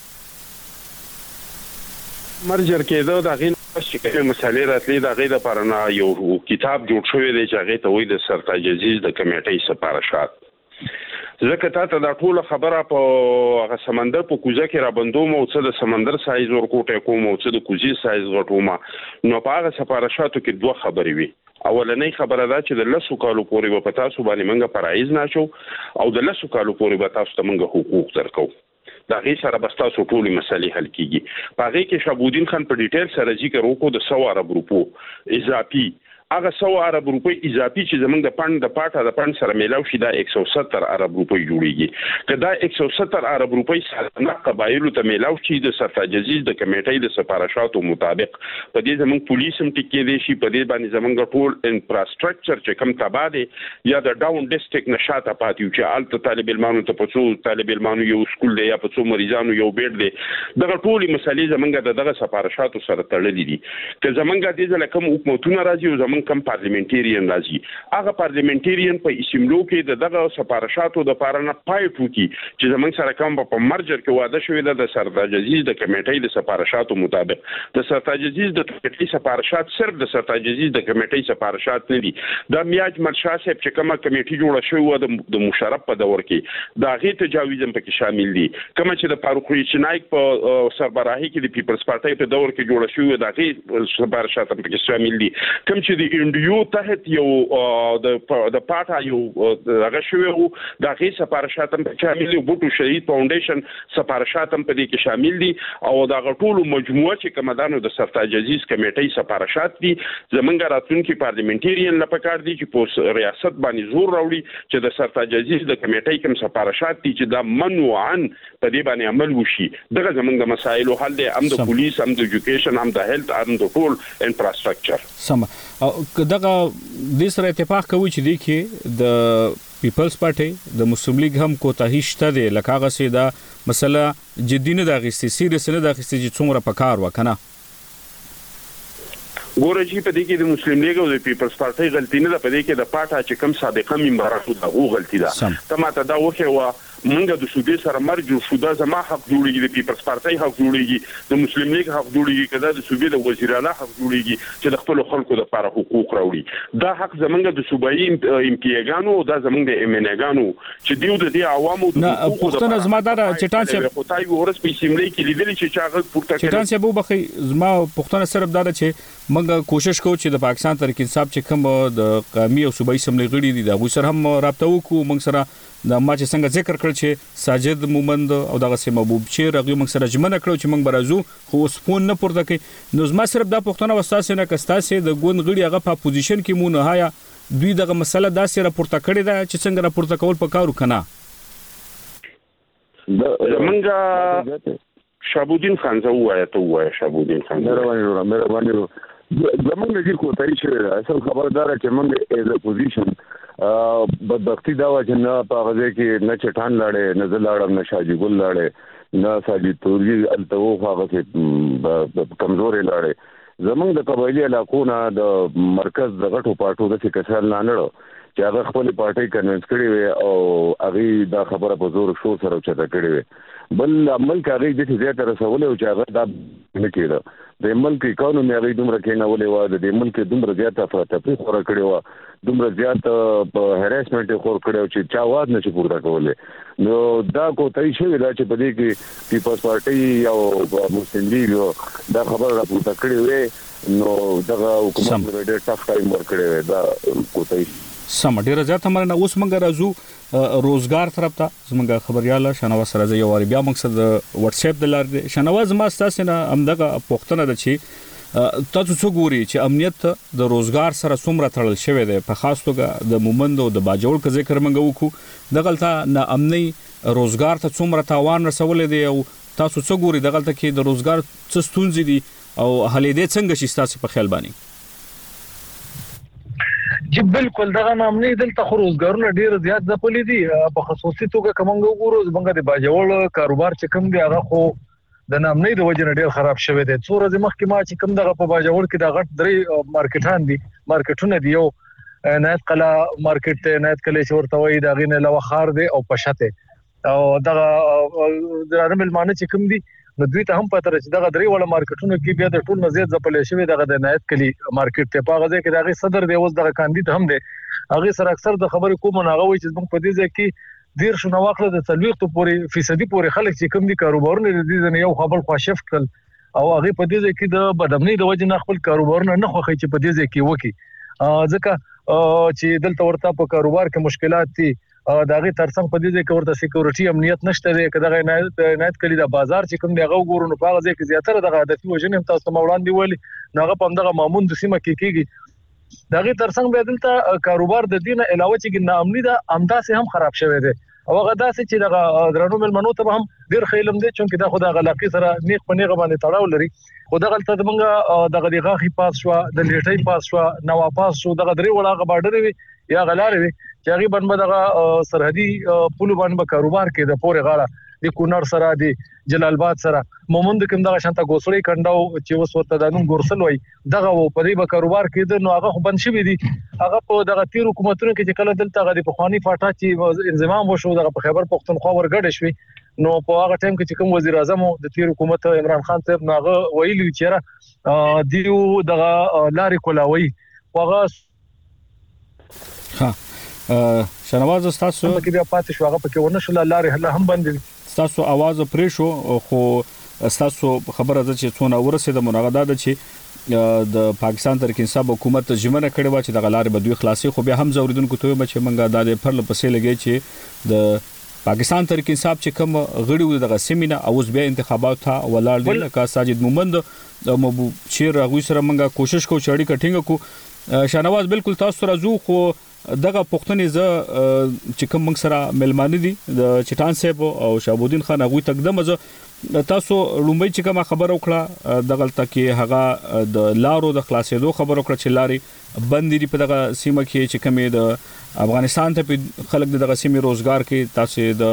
مرجر کېدو دا غین چې کومه مسالې راتلې دا غي د پرنا یو کتاب جوړ شوی دی چې هغه ته وایي د سرتاج عزیز د کمیټې سپارښت ځکه ته دا ټول خبره په سمندر په کوزه کې را بندوم او څه د سمندر سایز ورکوټه کوم او څه د کوزي سایز غټوم نو په هغه سفارشاتو کې دوه خبرې وي. اولنۍ خبره دا چې د لسو کالو پورې به پتا سو باندې منګه پرایز نشو او د لسو کالو پورې به تاسو ته منګه حقوق درکو. دا غي سره بستا سو ټول مسلې حل کیږي. په هغه کې شابودین خان په ډیټیل سره ذکر وکړو د 100 عرب روپو اضافي هغه 100 عرب روپۍ اضافي چې زمونږ د پاند د پاټه د پاند سره میلاو شي دا 170 عرب روپۍ جوړیږي. که دا 170 عرب روپۍ سره قبایلو ته میلاو شي د سرتاجزیز د کمیټې د سفارشاتو مطابق په دې زمونږ پولیس هم ټکی دی شي په دې باندې زمونږ ټول انفراستراکچر چې کم تبا دی یا د ډاون ډیسټریکټ نشاته پاتیو چې الته طالب علمانو ته پڅو طالب علمانو یو سکول دی یا پڅو مریضانو یو بیډ دی دغه ټول مسلې زمونږ دغه سفارشاتو سره تړلې دي. که زمونږ د دې لکه حکومتونه راځي او کم پارلیمنټریان راځي هغه پارلیمنټریان په اسمبلو کې دغه سفارشاتو د پارانه پایټ وکي چې زمونږ سره کوم په مرجر کې واده شوی د سرتاجزیز د کمیټې د سفارشاتو مطابق د سرتاجزیز د کمیټې سفارشات صرف د سرتاجزیز د کمیټې سفارشات نه دي. د میاج مرشاه صاحب چې کومه کمیټې جوړه شوی و د مشرف په دور کې دا غي تجاویز هم پکې شامل دي. کوم چې د فاروق چنایک په سربراهي کې د پیپلز پارټي په دور کې جوړه شوی دا غي سفارشات هم پکې شامل دي. کوم چې یو تحت یو د پاټا یو هغه شوی وو د هغې سفارشات هم شامل دي. بوټو شهید فاونډیشن سفارشات هم په دې کې شامل دي او د هغه ټولو مجموعه چې کومه د سرتاجزیز کمیټې سفارشات دي زمونږ راتلونکي پارلیمنټریان له پکار دي چې په ریاست باندې زور راوړي چې د سرتاجزیز د کمیټې کوم سفارشات دي چې دا منوعاً په دې باندې عمل وشي. دغه زمونږ د مسایلو حل دی هم د پولیس هم د ایجوکیشن هم د هیلث هم د ټول انفراستراکچر. سم او دغه د سره اتفاق کوي چې دی کې د پیپلز پارټي د مسلم لیگ هم کوتاهی شته دی لکه هغه سي دا مسله جدي نه د غستې سیریس نه د غستې چې څومره پکار وکنه. ګوره چې په دې کې د مسلم لیگ او د پیپلز پارټي غلطي نه ده په دې کې د پاټا چې کم سابقه ممبرانو دغه غلطي ده. ته ماته دا وخه منګه د سودې سره مرج شو دا زما حق جوړیږي د پیپلز پارټي حق جوړیږي د مسلم لیگ حق جوړیږي کدا د سودې د وزیر اعلی حق جوړیږي چې د خپل خلکو لپاره حقوق راوړي. دا حق زمونږ د صوبایي امپیګانو دا زمونږ د امنګانو چې دیو د دې عوامو د پښتون زما دا چټان چې خدای ورس په سیملې کې لیدل چې چاغه پورته کړي چټان چې بو بخي زما پښتون صرف دا چې موږ کوشش کوو چې د پاکستان تحریک انصاف چې کوم د قومي او صوبایي سیملې غړي دي دا غو سره هم رابطه وکړو. موږ سره د ما چې څنګه ذکر کړ چې ساجد مومند او دغه سي محبوب چې رغي موږ سره جمنه کړو چې موږ برازو خو سپون نه پورته کوي. نو زما صرف دا پښتنه وستاسه نه کستاسه د ګوند غړي هغه په پوزیشن کې مونږ هایا دوی دغه مسله داسې راپورته کړې ده چې څنګه راپورته کول پکارو کنه. زمونږ شابودین خان زوایه ته وایي شابودین خان مهرباني زمونږ د کوتاهی شوی اصل خبردار چې موږ ایز ا پوزیشن بدبختی دا و چې نه په غزه کې نه چټان لاړې نه زلاړم نه شاجي ګل لاړې نه ساجي توري التو هغه کې کمزورې لاړې. زمونږ د قبایلی علاقو نه د مرکز د غټو پارټو د کسان نه نړو چې هغه خپل پارټي کنوینس کړي وي او هغه دا خبره په زور شو سره چته کړي وي. بل عمل کاغی د دې زیاته رسول او چې هغه دا نه کېده د ملک اکانومي هغه دومره کې نه ولې و د ملک دومره زیاته افراطي خور کړي و دومره زیاته په هراسمنت خور کړي چې چا واد نشي پورته کولې. نو دا کوتاهی شوی دا چې په دې کې پیپلز پارټي او مسلم لیگ دا خبره راپورته کړي وي نو دغه حکومت ډېر ټاف ټایم ورکړي دا کوتاهی سم ډیره زیاته مرنه. اوس موږ راځو روزګار طرف ته. زموږ خبرياله شنواز سره یو واری بیا مقصد واتس اپ د لارې شنواز ما تاسو نه همدغه پښتنه ده چې تاسو څو ګوري چې امنیت د روزګار سره څومره تړل شوی دی په خاص توګه د مومند او د باجوړ ک ذکر منغو وکړو دغلطه نه امني روزګار ته څومره تاوان رسول دی او تاسو څو ګوري دغلطه کې د روزګار څه ستونزې دي او هلې دې څنګه شي تاسو په خیال باندې. چې بالکل دغه نامني دلته خو روزګارونه ډیر زیات ځپلې دي په خصوصي توګه کومنګ وګورو زمونږ د باجوړ کاروبار چې کوم دی هغه خو د نامني د وجه ډیر خراب شوی دی. څو ورځې مخکې ما چې کوم دغه په باجوړ کې د غټ درې مارکیټان دي مارکیټونه دی یو نایت قلا مارکیټ ته نایت کله چې ورته وایي دا غینه لوخار دی او پښته او دغه درامل معنی چې کوم دی نو دوی ته هم پته راځي دغه درې وړ مارکیټونو کې بیا د ټول مزید ځپلې شوی دغه د نایت کلی مارکیټ ته په غزه کې دغه صدر دی اوس دغه کاندید هم دی هغه سره اکثر د خبرې کوم نه غوي چې موږ په دې ځای کې ډیر شنو واخله د 40% پورې خلک چې کوم دي کاروبارونه دي نه یو خپل خوا شفت کړ او هغه په دې ځکه د بدامنۍ د وجه نه خپل کاروبارونه نه خوخي چې په دې ځکه وکی ځکه چې دلته ورته په کاروبار کې مشکلات دي داغه ترڅنګ په دې ځکه ورته سکیورټي امنیت نشته دی کله عنایت کړي د بازار چې کوم دی غوړو نو په هغه ځکه زیاتره د هدفي وجنه تاسو مولانا دی ویلي ناغه په دغه مامون د سیمه کې کیږي داغه ترڅنګ به دلته کاروبار د دینه علاوه چې ناامني د امداسه هم خراب شوی دی او هغه داسې چې دغه درنو ملمنو ته هم ډیر خیلم دي چې دا خدای غلاقي سره نیک په نیغه باندې تړاو لري خدای غلطه دمنګ دغه دغه خي پاس شو د لیټي پاس شو نو پاس شو دغه درې وړاغه بارډر وي یا غلار وي چې هغه باندې دغه سرحدي پول باندې کاروبار کې د پورې غاړه د کونړ سره د جلال آباد سره مومند کوم دغه شانته ګوسړی کنداو چې وس ورته دانو ګورسل وای دغه په دې به کاروبار کې نو هغه بند شوی دي هغه په دغه تیر حکومتونو کې چې کله دلته غدي په خواني فاټا چې انضمام وشو دغه په خیبر پختونخوا ورګډ شوی نو په هغه ټایم کې چې کوم وزیر اعظم د تیر حکومت عمران خان صاحب ناغه ویلي چې دیو دغه لارې کولاوي هغه شنواز تاسو کې بیا پاتې شو هغه پکې ونه شو لارې هم بند تاسو आवाज پرې شو خو تاسو خبره ده چې څونه ورسېده مناغده ده چې د پاکستان تحریک انصاف حکومت ژمنه کړې و چې د غلارې بدوي خلاصي خو بیا هم زوریدونکو ته چې منګه د پرله پسې لګي چې د پاکستان تحریک انصاف چې کوم غړي د غسمینه اوس بیا انتخابات ته ولاړ دي لکه ساجد مومند او مبو شیر غوي سره منګه کوشش کو چړی کټینګ کو شنواز بالکل تاسو راځو خو دغه پښتنې ز چې کوم موږ سره ملمانه دي د چټان صاحب او شابودین خان غوي تقدم ز تاسو لومبي چې کوم خبر وکړه دغه تکي هغه د لارو د خلاصېدو خبر وکړه چې لاري بندي په دغه سیمه کې چې کومې د افغانستان ته خلک دغه سیمه روزګار کې تاسو د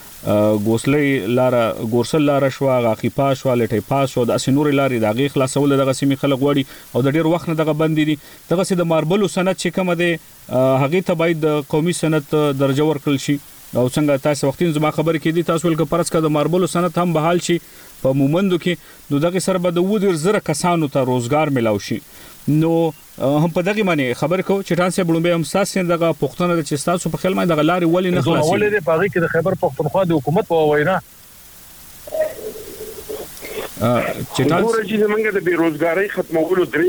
ګورسل لار شو غاخي پاس شو لټي پاس شو د اسنور لارې دغه خلاصول دغه سیمه خلک وړي او د ډیر وخت نه دغه بندي دي دغه سي د ماربلو سند چې کوم ده هغه ته باید قومي سند درجه ورکړل شي او څنګه تاسو وختین زما خبر کې دي تاسو ولکه پرڅ کا د ماربلو سند هم بحال شي په مومندو کې نو دغه سره به د ودر زره کسانو ته روزګار ملاوي شي نو هم په دغه معنی خبر کو چټان سه بلومبه هم ساسین دغه پښتون د چستاسو په خیال مې دغه لارې ولې نه خلاصي ولې د باغی کې د خیبر پښتونخوا د حکومت په وینا چټان چې زمونږ د بیروزګاری ختمولو درې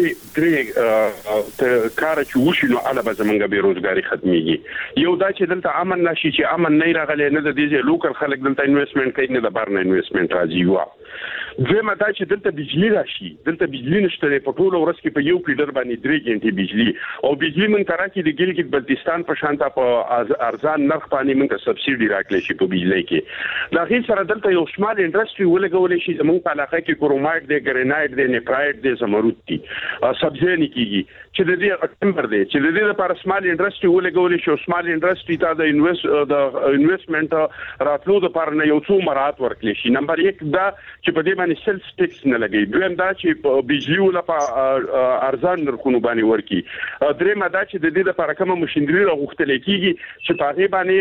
کار چې وشي نو علاوه زمونږ بیروزګاری ختميږي یو دا چې دلته امن نشي چې امن نه راغلی نه د دې لوکل خلک دلته انویسټمنټ کوي نه د بارنه انویسټمنټ راځي دویمه دا چې دلته بجلی راشي دلته بجلی نشته په ټول ورځ کې په یو پیډر باندې 3 غنټې بجلی او بجلی من تراکي د ګلګت بلتستان په شانته په ارزان نرخ باندې من ته سبسيډي راکړي شي په بجلی کې دا غیر سره دلته یو شمال انډستری ولګول شي زموږ په علاقه کې کرومایټ دی ګرینایټ دی نیپرایټ دی زمرود دی سبزی نه کیږي چې د دې اټمبر دی چې د دې لپاره سمال انډستری ولګول شي سمال انډستری ته د انویسټمنټ راتلو لپاره نه یو څو مرات ورکړي شي نمبر 1 دا چې په دې باندې سیلز ټیکس نه لګي دویم دا چې بجلی ولپاره ارزان نرخونه باندې ورکي دریم دا چې د دې لپاره کوم ماشينري راغوښتل کیږي چې په هغه باندې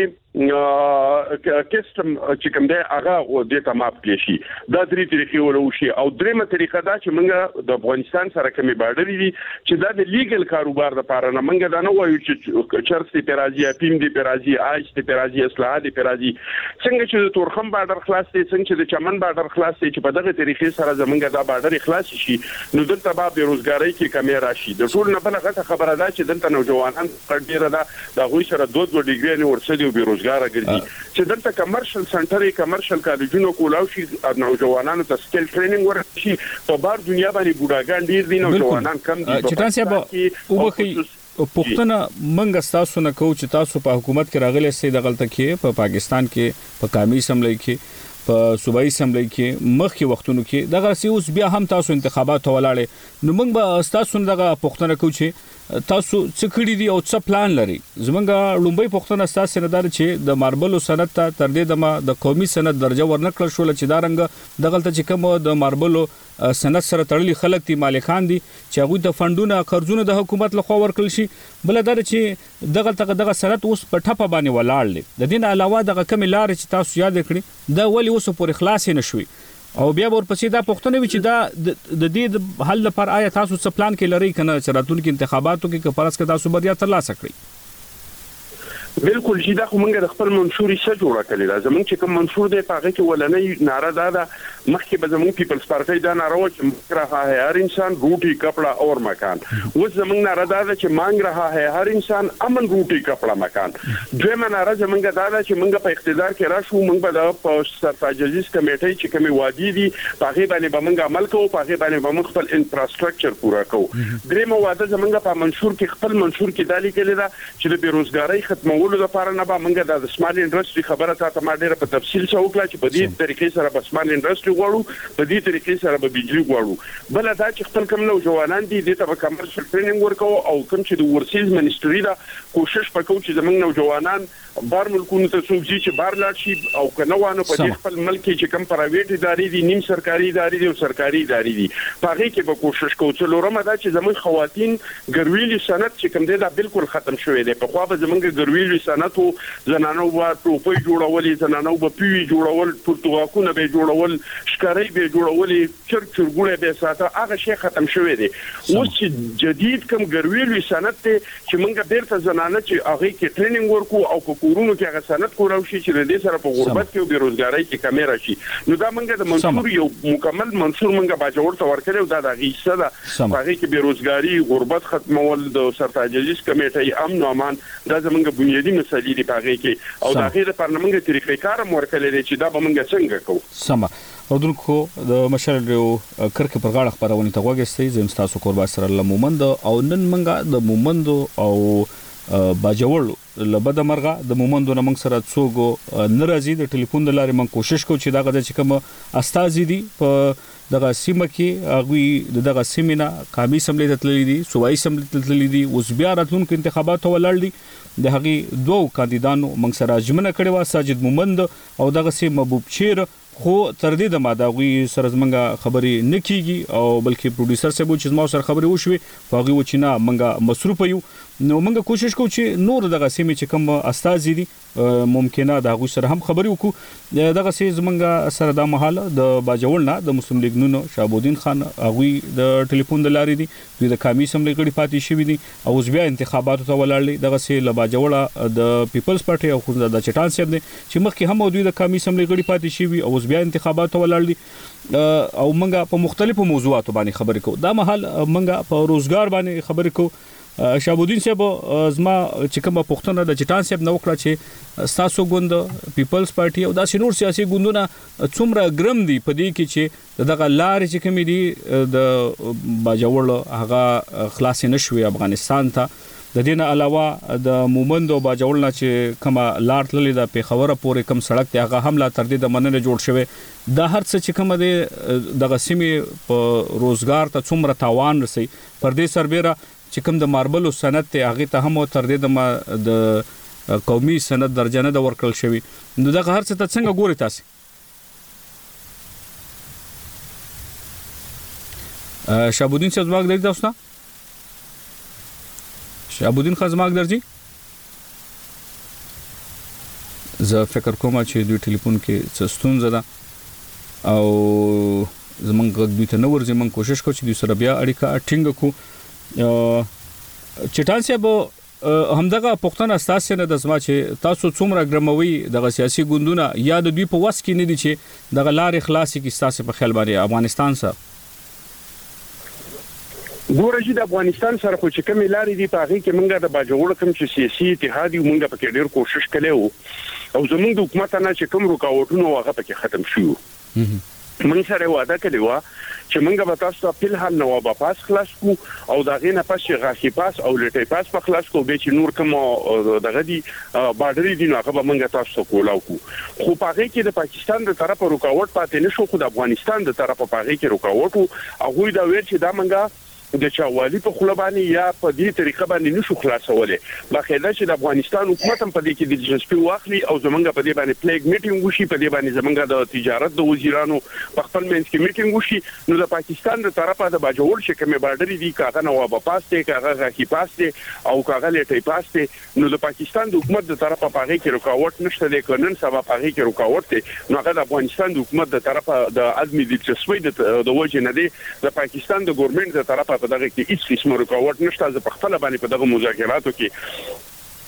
کسټم چې کوم دی هغه د تمام کړي شي دا درې طریقې ولوشي او دریمه طریقه دا چې موږ د افغانستان سره کومې بارډر دي چې دا د لیګل کاروبار لپاره نه موږ دا نه وایو چې چرستي پیرازي پیم دی پیرازي آج دی پیرازي اصلاحات دی پیرازي څنګه چې د تورخم بارډر خلاص دي څنګه چې د چمن بارډر خلاص دي چې په دغه طریقې سره زمونږ دا بارډر خلاص شي نو دلته به بیروزګاری کې کمی راشي د ټول نه بل غته خبره ده چې دلته نوجوانان ډیره ده د غوي سره 2 ډیګري نه ورسېدي او بیروزګار ګرځي چې دلته کمرشل سنټر کمرشل کالجونو کولاو شي نوجوانانو ته سکل ټریننګ ورشي په بار دنیا باندې ګډاګان ډیر دي نوجوانان کم دي چټان صاحب وبخي پښتنه منګ تاسو نه کو چې تاسو په حکومت کې راغلي سي د غلطه کې په پاکستان کې په قومي اسمبلی کې په صوبایي اسمبلی کې مخکې وختونو کې دغه اوس بیا هم تاسو انتخابات ولاړې نو موږ به تاسو دغه پښتنه کو چې تاسو څه کړی دی او څه پلان لري زمونږ لومبي پښتنه تاسو نه دار چې د ماربلو سند ته تر دې د قومي سند درجه ورنکړل شو چې دا رنګ دغلت چې کوم د ماربلو سند سره تړلي خلک دي مالکان دي چې هغه د فندونو قرضونو د حکومت لخوا ورکړل شي بل دا چې دغه سند اوس په ټپه باندې ولاړ د دین علاوه دغه کم لار چې تاسو یاد کړی دا ولی اوس پورې خلاص نه شوي او بیا ورپسې دا پښتنه وی چې دا د دې حل لپاره آیا تاسو څه پلان کې لري کنه چې راتلونکي انتخاباتو کې کفارس کې تاسو بریا ترلاسه کړئ بالکل چې دا خو موږ د خپل منشور څخه جوړه کړی دا زمونږ چې کوم منشور دی په هغه کې ولنۍ ناره دا مخکې به زمونږ پیپلز پارټي دا ناره و چې رہا ہے هر انسان روٹی کپڑا اور مکان اوس زمونږ ناره دا چې مانګ رہا ہے هر انسان امن روٹی کپڑا مکان دویمه ناره زمونږ دا چې موږ په اقتدار کې راشو موږ به د سرتاجزیز کمیټې چې کومي وادي دي په هغه باندې به موږ عمل کوو په هغه باندې به موږ خپل انفراستراکچر پورا کوو درېمه واده زمونږ په منشور کې خپل منشور کې دالي کړی دا چې د بیروزګاری ختمولو لپاره نه به موږ د سمال انډستری خبره تاسو ما ډیره په تفصیل سره وکړه چې په دې طریقې سره په سمال انډستری غواړو په دې طریقې سره به بجلی غواړو بل دا چې خپل کوم نوجوانان دي د ته کمرشل ټریننګ ورکو او کوم چې د ورسیز منسټری دا کوشش وکړو چې زمونږ نوجوانان بار ملکونو ته څوک چې بار لاړ شي او کنه وانه په دې خپل ملک چې کوم پرایویټ ادارې دي نیم سرکاري ادارې دي او سرکاري ادارې دي په هغه کې به کوشش کوو چې لورمه دا چې زمونږ خواتین ګرویلی صنعت چې کوم دی دا بالکل ختم شوی دی په خو به زمونږ ګرویلی صنعت زنانو و ټوپۍ جوړول زنانو به پیوي جوړول پرتګاکونه به جوړول شکاري به جوړول چرګوړې به ساته هغه شی ختم شوی دی اوس چې جدید کوم ګرویلی صنعت ته چې موږ بیرته زنانه چې هغه کې ټریننګ ورکو او کورونو کې هغه صنعت کورو شي چې د دې سره په غربت کې او بیروزګاری کې کمی راشي نو دا موږ د منصور یو مکمل منصور موږ باجوړ ته ورکړو دا د غیصه ده هغه کې بیروزګاری غربت ختمول د سرتاجزیز کمیټې امن او امان دا زموږ بنیادی مسلې دي په هغه کې او دا غیر پرلمان طریقې کار ورکړل چې دا به موږ څنګه کوو سم او دونکو د مشال یو کرکه پر غاړه خبرونه ته وګورئ زم تاسو قربان سره الله مومند او نن منګه د مومند او باجوړ لبد مرغه د مومندو نه موږ سره څوګو ناراضي د ټلیفون د لارې موږ کوشش کوو چې دا غږ چې کوم استازي دي په دغه سیمه کې هغه دغه سیمینه قومي سملې ته تللي دي صوبایي سملې ته تللي دي اوس بیا راتلونکو انتخاباتو ولړ دي د هغه دوه کاندیدانو موږ سره جمنه کړې و ساجد مومند او دغه سي محبوب چیر خو تر دې د ماداغوي سره زمنګ خبري نکېږي او بلکې پروډوسر سره چې زما سره خبري وشوي هغه و چې نه منګه مصروف یو نو منګه کوشش کوو چې نور دغه سیمه چې کوم استازي دي ممکنه د هغه سره هم خبري وکړو دغه سي زمنګ سره د محاله د باجوړ نه د مسلم لیگ نونو شابودین خان هغه د ټلیفون د لارې دي د قومي سملې غړي پاتې شوی دي او بیا انتخاباتو ته ولاړل دغه سي ل باجوړ د پیپلز پارټي او خو د چټان سیب دي چې مخکې هم دوی د قومي سملې غړي پاتې شوی او بیا انتخاباتو ولاړل او منګه په مختلفو موضوعاتو باندې خبرې کوو دا محل منګه په روزګار باندې خبرې کوو شابودین صاحب زما چې کومه پښتنه د چټان صاحب نو کړه چې تاسو ګوند پیپلز پارټي او د سینور سیاسي ګوندونه څومره ګرم دي په دې کې چې دغه لارې چې کوم دي د باجوړ هغه خلاص نشوي افغانستان ته د دې نه علاوه د مومند او باجوړ نه چې کومه لار تللې د پیښور پورې کوم سړک ته هغه هم لا تر دې د مننه جوړ شوی د هر څه چې کومه د سیمې په روزګار ته څومره تاوان رسي پر دې سربېره چې کوم د ماربل صنعت ته هغه ته هم تر دې د قومي صنعت درجه نه د ورکړل شوی نو دا هر څه ته څنګه ګوري تاسو شابودین څه ځواک دی تاسو شابودین خزماک درځي زه فکر کوم چې دوی ټلیفون کې څه ستونزه ده او زمونږ دوی ته نو ورځي مونږ کوشش کوو چې دوی سره بیا اړیکه ټینګ کړو چټان صاحب همدغه پښتون اساس نه د زما چې تاسو څومره ګرموي دغه سیاسي ګوندونه یا د دوی په واس کې نه دي چې دغه لارې خلاصي کې تاسو په خیال باندې افغانستان سره ګوره چې د افغانستان سره خو چې کوم لارې دي په هغه کې موږ د باجوړ کوم چې سیاسي اتحاد موږ په کې ډېر کوشش کړو او زموږ د حکومت نه چې کوم رکاوټونه هغه په کې ختم شو من سره وعده کړی و چې موږ به تاسو ته په حال نواب پاس خلاص کو او دا غینه پس غاخي پاس او لټي پاس په خلاص کو به چې نور کوم دغه دي بارډري دي نو هغه به موږ تاسو ته کولاو کو خو په هغه کې د پاکستان د طرفه رکاوټ پاتې نشو خو د افغانستان د طرفه په هغه کې رکاوټ او دا ویل چې دا موږ د چاوالي په خلبانی یا په دې طریقه باندې نشو خلاصولې باقاعده چې د افغانستان حکومت هم په دې کې د دلچسپي واخلي او زمونږ په دې باندې پلیګ میټینګ وشي په دې باندې زمونږ د تجارت د وزیرانو په خپل منځ کې میټینګ وشي نو د پاکستان د طرفه د باجوړ چې کومه بارډري دي کاغه نواب پاس ته کاغه غاخي پاس ته او کاغه لټي پاس ته نو د پاکستان د حکومت د طرفه په هغه کې رکاوټ نشته د قانون سبب په هغه کې رکاوټ ته نو هغه د افغانستان د حکومت د طرفه د عزمي دلچسپي د وجه نه دی د پاکستان د ګورنمنت د طرفه په دغه کې هیڅ قسم رکاوټ نشته ز په خپل باندې په دغه مذاکراتو کې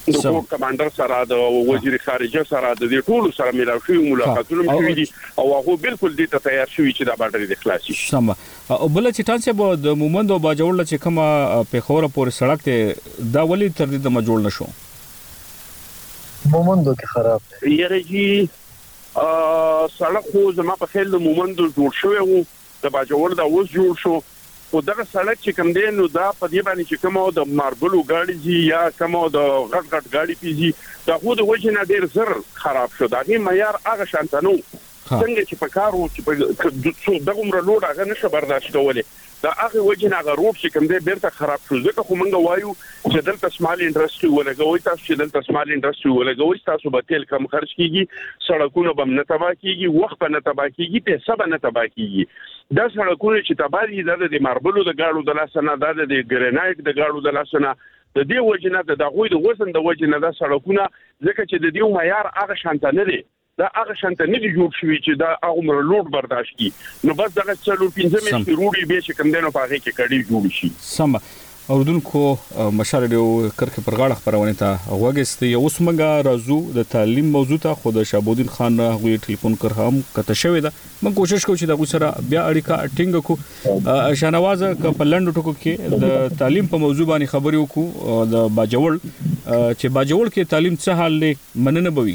د کور کمانډر سره د وزیر خارجه سره د دې ټولو سره ملاو شوی ملاقاتونه شوي دي او هغه بالکل دې ته تیار شوی چې دا باډر د خلاصي سم او بل چې تاسو به د مومند او باجوړ چې کومه پیښور پورې سړک ته دا ولې تر دې د جوړ نشو مومندو کې خراب دی یاره جی سړک خو زما په خیال د مومندو جوړ شوی وو د باجوړ دا اوس جوړ شو خو دغه سړک چې کوم دی نو دا په دې باندې چې کوم د ماربلو گاډي جی یا کوم د غټ گاډي پیږي دا خو د وجه نه ډیر زر خراب شو دا هی معیار هغه شانتنو څنګه چې په کارو چې په دغه عمر لوډ هغه نشه برداشت کولای دا هغه وجه نه هغه روډ چې کوم دی بیرته خراب شو ځکه خو موږ وایو چې دلته سمال انډستری ولګوي تاسو چې دلته سمال انډستری ولګوي تاسو به تل کم خرج کیږي سړکونه به نه تباہ کیږي وخت به نه تباہ کیږي پیسې به نه تباہ کیږي دا سړکونه چې تباہ دي د ماربلو د گاډو د لاسنه د ګرینایټ د گاډو د لاسنه د دې وجه نه د غوي د وزن د وجه نه د سړکونه ځکه چې د دې معیار هغه شانته نه دي دا هغه شانته نه دي جوړ شوی چې دا عمر لوډ برداشت کی نو بس دغه څلور 15 مې روړي به چې کوم دنه په هغه کې کډی جوړ شي سم اوردونکو مشال ډیو کرخه پرغاړه خبرونه ته وګست یو سمګه رازو د تعلیم موضوع ته خود شابودین خان غوي ټلیفون کړ هم کته شوې ده من کوشش کوم چې دا سره بیا اړیکه ټینګ کو شانواز په لندو ټکو کې د تعلیم په موضوع باندې خبرې وکړو د باجوړ چې باجوړ کې تعلیم څه حال مننه بوي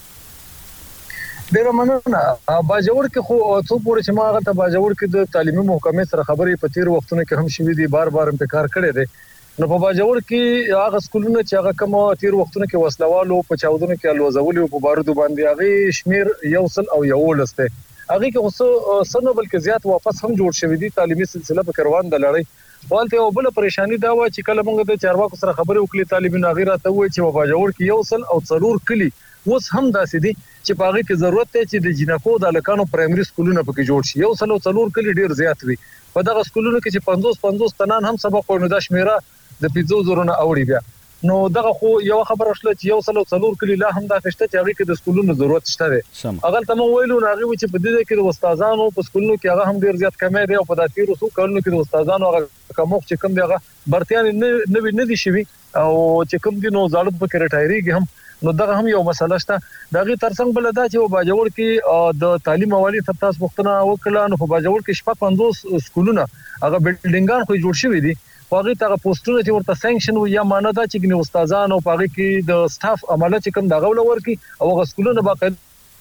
ډیر مننه باجوړ کې خو څو پورې چې ما هغه ته باجوړ کې د تعلیمي محکمې سره خبرې په تیر وختونو کې هم شوې دي بار انتکار کړي دي نو په باجوړ کې هغه سکولونه چې هغه کوم تیر وختونو کې وسلوالو په چاودنو کې الوزولي په بارودو باندې هغه شمیر یوصل او یولسته هغه کې اوس سنوبل کې زیات واپس هم جوړ شوې دي تعلیمي سلسله په کروان د لړۍ والته او بل پریشانی دا و چې کله موږ د چارواکو سره خبرې وکړې تعلیمي ناغیره ته وایي چې په باجوړ کې یوصل او ضرور کلی اوس هم داسې دي چې پاغه کې ضرورت دی چې د جنکو د لکانو پرایمري سکولونه پکې جوړ شي یو سلو څلور کلی ډیر زیات وي په دغه سکولونو کې چې 50 تنان هم سبق ورنه د شمیره د 50 زرونه اوړي بیا نو دغه خو یو خبره شله چې یو سلو څلور کلی لا هم دا فشته چې هغه کې د سکولونو ضرورت شته دی اگر تم ویلو هغه چې په دې کې د استادانو په سکولونو کې هغه هم ډیر زیات کمې دی او په داتیر وسو کولونو کې د استادانو هغه کومخ چې کم دی هغه برتيان نه دي شوی او چې کم دي نو ظالم په ریټایریږي هم نو دغه هم یو مسله شته دغه ترڅنګ بل دا چې باجوړ کې د تعلیم والی تاسو وختونه وکړه نو په باجوړ کې شپه 50 سکولونه هغه بلډینګان خو جوړ شوی دي هغه ته پوسټونه چې ورته سانکشن و یا مانه دا چې ګنې استادانو په هغه کې د سټاف عمله چې کوم دغه ولور کې او هغه سکولونه باقاعده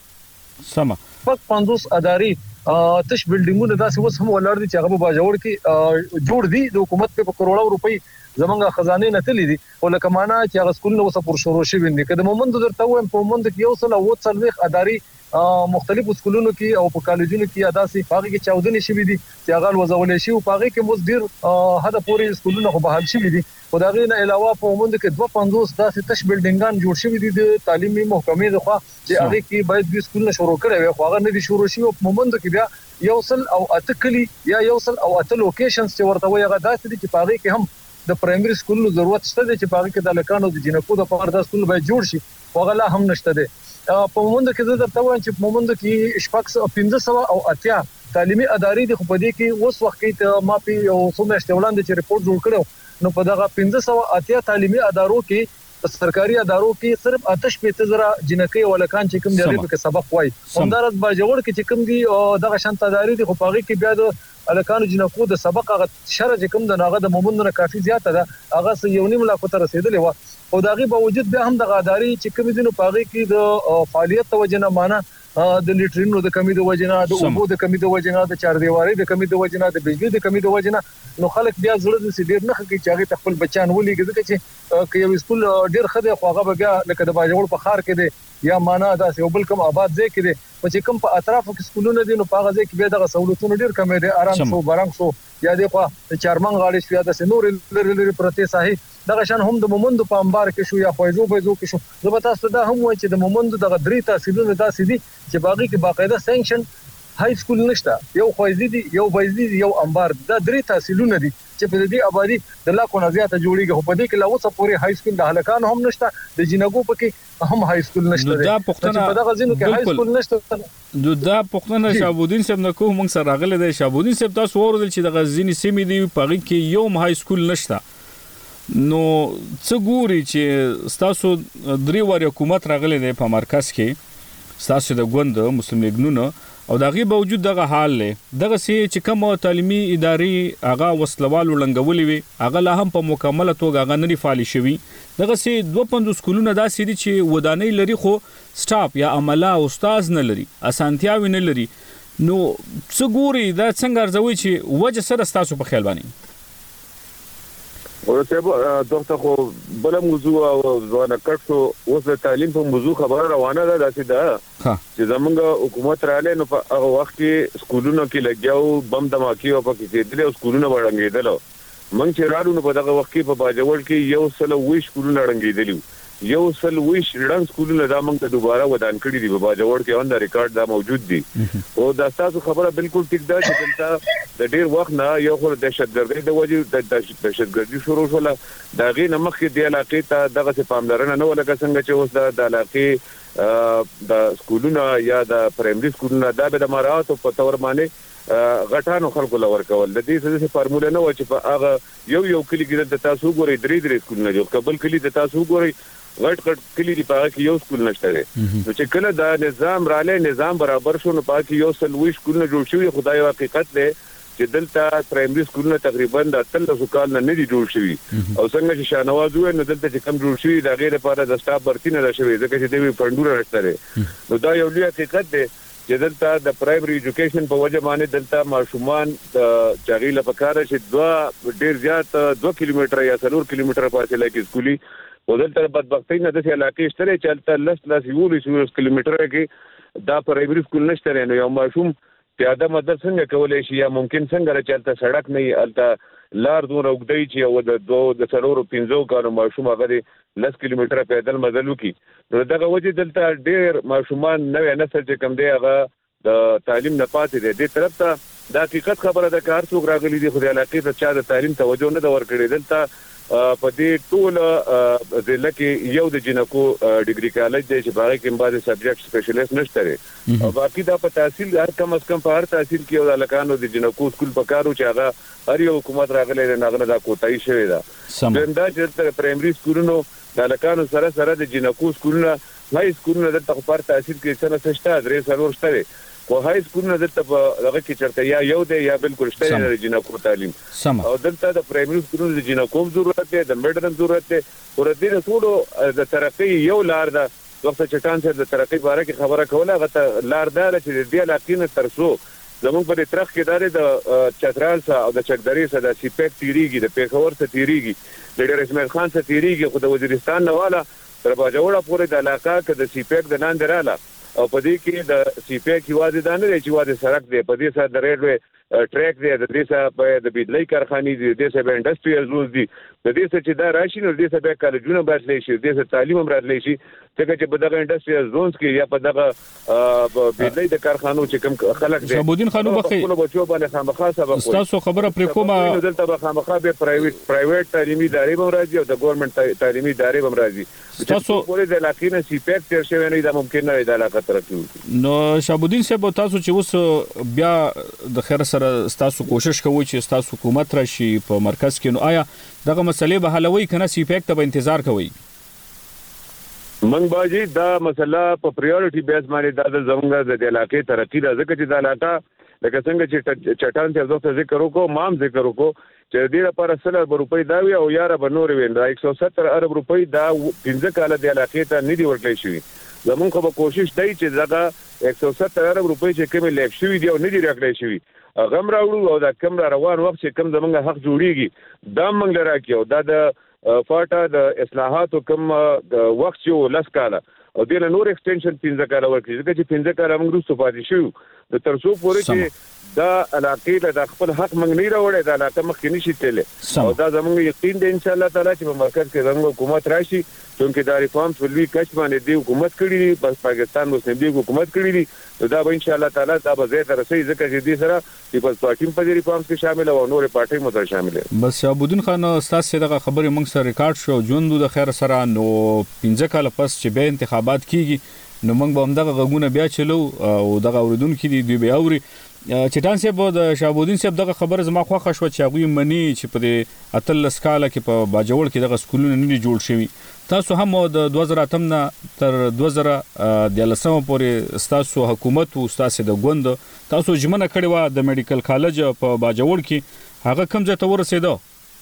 سم 50 اداري تش بلډینګونه داسې وس هم ولر دي چې هغه په باجوړ کې جوړ دي د حکومت په کروڑو روپۍ زمونږ خزانه نه تللی دي او لکه معنا چې هغه سکولونه وسه پر شروع شي وندي کله مومند درته وایم په مومند کې یو سل او څلويخ اداري مختلفو سکولونو کې او په کالجونو کې اداسي هغه کې چاودنې شوې دي چې هغه وزولې شي او هغه کې مزدیر هدا پوری سکولونه خو بحال شوې دي خدای نه علاوه په مومند کې 250 داسې تش بلډینګان جوړ شوي دي د تعلیمي محکمې لخوا چې هغه کې باید د سکولونه شروع کړي وي خو هغه نه دي شروع شي او مومند کې بیا یوصل او اتکلی یا یوصل او ات لوکیشنز چې ورته وي هغه داسې دي چې هغه کې هم د پرایمري سکولونو ضرورت شته چې په هغه کې د لکانو د جنکو د پاره د سکول به جوړ شي هغه لا هم نشته دي په مومند کې زه درته وایم چې مومند کې شپږ 1500 او اتیا تعلیمي ادارې د خو په دې کې اوس وخت کې ما په یو څومره اشتولان د رپورت جوړ کړو نو په دغه 1500 اتیا تعلیمي ادارو کې سرکاري ادارو کې صرف 85000 جنکې ولکان چې کوم دی په سبق وای همدارس باجوړ کې چې کوم دی دغه شانت ادارې د خو په هغه کې بیا د الکانو جنکو د سبق هغه شرع چې کوم د ناغه د مومندونو کافي زیاته ده هغه یو نیم لا کوته رسیدلې و او دغه باوجود به هم د غاداری چې کوم دینو پاغي کې د فعالیت توجه نه معنا د لیټرینو د کمی د وجنه د اوبو د کمی د وجنه د چاردیواري د کمی د وجنه د بجلی د کمی د وجنه نو خلک بیا زړه د سیډیر نه کوي چې هغه خپل بچان ولېږي ځکه چې یو سکول ډیر خده خو هغه بیا لکه د باجوړ په خار کې دی یا معنا دا یو بل کوم آباد ځای کې دی چې کوم په اطرافو کې سکولونه دي نو په هغه ځای کې بیا د سہولتونو ډیر کم دي آرام سو بارام سو یا د خو چارمن غاړي شو یا د نور لري پرته صحیح دغه شان هم د مومند په انبار کې شو یا خوځو کې شو زه به تاسو دا هم وای چې د مومند دغه درې تحصیلونه داسې دي چې باقي کې باقاعده سانکشن های سکول نشته یو خوځي دي یو بایزي دي یو انبار دا درې تحصیلونه دي چې په دې آبادی د لاکو نه زیاته جوړیږي په دې کې لا اوسه پوری های سکول د هلکان هم نشته د جنګو پکې هم های سکول نشته دا پښتنه په دغه ځینو کې های سکول نشته دا پښتنه شابودین صاحب نه کوم موږ سره راغله د شابودین صاحب تاسو ورول چې د غزنی سیمې دی په کې یو های سکول نشته نو څه ګوري چې تاسو درې واره حکومت راغلی دی په مرکز کې تاسو د ګوند مسلم لیگ نونه او دغه باوجود دغه حال له دغه سي چې کوم تعلیمي ادارې هغه وسلوال لنګولې وي هغه لا هم په مکمله توګه هغه نه فعال شوي دغه سي 250 سکولونه داسې دي چې ودانۍ لري خو سټاف یا عمله او استاد نه لري اسانتیاوي نه لري نو څه ګوري دا څنګه ارزوي چې وجه سره تاسو په خیال باندې ورته دغه خو بل موضوع او ځوانه کټو اوس د تعلیم په موضوع خبره روانه ده داسې ده چې زمونږ حکومت رااله نو په هغه وخت کې سکولونو کې لګیاو بم دماکي او پکې کېدل او سکولونه وړاندېدل مونږ چې راړو نو په دغه وخت کې په باجوړ کې یو سل ویش سکولونه وړاندېدل یو سل ویش رډن سکولونه دا مونږ ته دوباره ودان کړی دی په باجوړ کې اون دا ریکارډ دا موجود دی او دا تاسو خبره بالکل ټیک ده چې دلته د ډیر وخت نه یو خو دهشتګردي د وجې د دهشتګردي شروع شول دا غي نمخ کې د علاقې ته دغه څه پاملرنه نه ولکه څنګه چې اوس د علاقې د سکولونه یا د پرایمري سکولونه دا به د مراعات په تور باندې غټانو خلکو لور کول د دې څه فارموله نه و چې په هغه یو کلی کې د تاسو ګوري درې سکولونه جوړ کبل کلی د تاسو ګوري غټ کلی دی په کې یو سکول نشته نو چې کله دا نظام رااله نظام برابر شو نو په کې یو سل وی سکولونه جوړ شوی خدای حقیقت دی چې دلته پرایمري سکولونه تقریبا د 300 کال نه دي جوړ شوی او څنګه چې شاهنواز وې نو دلته چې کم جوړ شوی دا غیر لپاره د سټاف برتی نه شوی ځکه چې دوی فندونه راځي نو دا یو لوی حقیقت دی چې دلته د پرایمري ایجوکیشن په وجه باندې دلته ماشومان د چاغیله پکاره چې دوه ډیر زیات 2 کیلومتر یا 3 کیلومتر فاصله کې سکولي ودلته بدبختی نه د علاقې شته چې تل 10 کیلومتر کې دا پرایمري سکول نشته نو یو ماشوم پیاده مدد څنګه کولای شي یا ممکن څنګه چلته سړک نه الته لار دون وګدای چې او د 2-5 کارو ماشوم هغه 10 کیلومتر پیدل مزل وکي نو دغه وجه دلته ډیر ماشومان نوې نسل چې کم دی هغه د تعلیم نه پاتې دي د طرف ته د حقیقت خبره ده کار څوک راغلي دي خو د علاقې ته چا د تعلیم توجه نه ور کړی دلته په دې ټول ضلع کې یو د جنکو ډیګري کالج دی چې باغې کې بعض سبجیکټ سپیشلیست نشته او باقي دا په تحصیل هر کم از کم په هر تحصیل کې یو د لکانو د جنکو سکول په کارو چې هغه هر یو حکومت راغلی نه دا کوتای شوی دا دا چې پرایمري سکولونو د لکانو سره د جنکو سکولونه هاي سکولونه د تخپار تحصیل کې څنګه سشته درې سرور شته او هاي سکولونه دلته دغه کې چرته یا یو دی یا بالکل شته د جنکو تعلیم او دلته د پرایمري سکولونو د جنکو ضرورت دی د میډرن ضرورت دی ورته د ټولو د ترقی یو لار ده وخت چټان سره د ترقی باره کې خبره کوله غته لار ده چې د علاقې ترسو زموږ په ترخ کې داري د چترال سره او د چکدری سره د سیپک تیریږي د پیښور سره تیریږي د ډیر اسماعیل خان سره تیریږي خو د وزیرستان نه والا تر باجوړه پورې د علاقہ کې د سیپک د نن دراله او په دې کې د سیپک یوازې د نه چې واده سړک دی په دې سره د ریلوي ټریک دی د دې سره په د بجلی کارخانې دي د دې سره انډستریال زونز دي د دې سره چې دا راشي نو د دې سره کالجونه بدلې شي د دې سره تعلیم هم بدلې شي څنګه چې په دغه انډستریال زونز کې یا په دغه بجلی د کارخانو چې کوم خلک دي شابودین خانو بخي خپل بچو باندې خامخا سبق تاسو خبره پر کومه دلته به خامخا به پرایویټ تعلیمي ادارې هم راځي او د ګورنمنت تعلیمي ادارې هم راځي تاسو پورې د علاقې نه سیپیک تر شوی نه دا ممکن نه د علاقې ترقی نو شابودین صاحب تاسو چې اوس بیا د خیر سره تاسو کوشش کوئ چې تاسو حکومت راشي په مرکز کې نو آیا دغه مسلې به حلوي کنه سیپیک ته به انتظار کوئ من باجی دا مسله په پریورټي بیس باندې د زمونږ د علاقې ترقی د ځکه چې د علاقې لکه څنګه چې چټان ته ځو ذکر وکړو مام ذکر وکړو چې دې لپاره 100 روپۍ دا وی او یاره بنور وین دا 170 ارب روپۍ دا 15 کال د علاقې ته نه دی ورکړی شوی زمونږ خو به کوشش دی چې دغه 170 ارب روپۍ چې کوم لیف شوی دی او نه دی راکړی شوی غم راوړو او دا کم را روان وخت چې کم زمونږ حق جوړیږي دا موږ لراکیو دا د فاټا د اصلاحاتو کوم وخت یو لس کاله او د نور ایکسټنشن 15 کاله ورکړي ځکه چې 15 کاله موږ رسو پاتې شو د ترسو پورې چې دا علاقې د خپل حق موږ نه راوړې دا علاقې مخکې نشي تللی او دا زموږ یقین دی ان شاء الله تعالی چې په مرکز کې زموږ حکومت راشي چې دا ریفارمز په لوی کچ باندې دی حکومت کړی دی بس پاکستان مسلم لیگ حکومت کړی دی دا به ان شاء الله تعالی دا به زه تر رسي ځکه چې دې سره پیپلز پارټي په دې ریفارمز کې شامل او نور پارټي مو سره شامل بس شابودین خان تاسو دغه خبره موږ سره ریکارډ شو ژوند د خیر سره نو 15 کال پس چې به انتخابات کیږي نو موږ به هم دغه غوونه بیا چلو او دغه اوریدونکو دي دوی به اوري چټان صاحب د شهابالدین صاحب دغه خبره زما خوښه شوه چې هغوی مني چې په دې 18 کاله کې په باجوړ کې دغه سکولونه نه دي جوړ شوي. تاسو هم د 2008 نه تر 2013 پورې ستاسو حکومت او ستاسو د ګوند تاسو ژمنه کړې وه د میډیکل کالج په باجوړ کې هغه کوم ځای ته ورسېده؟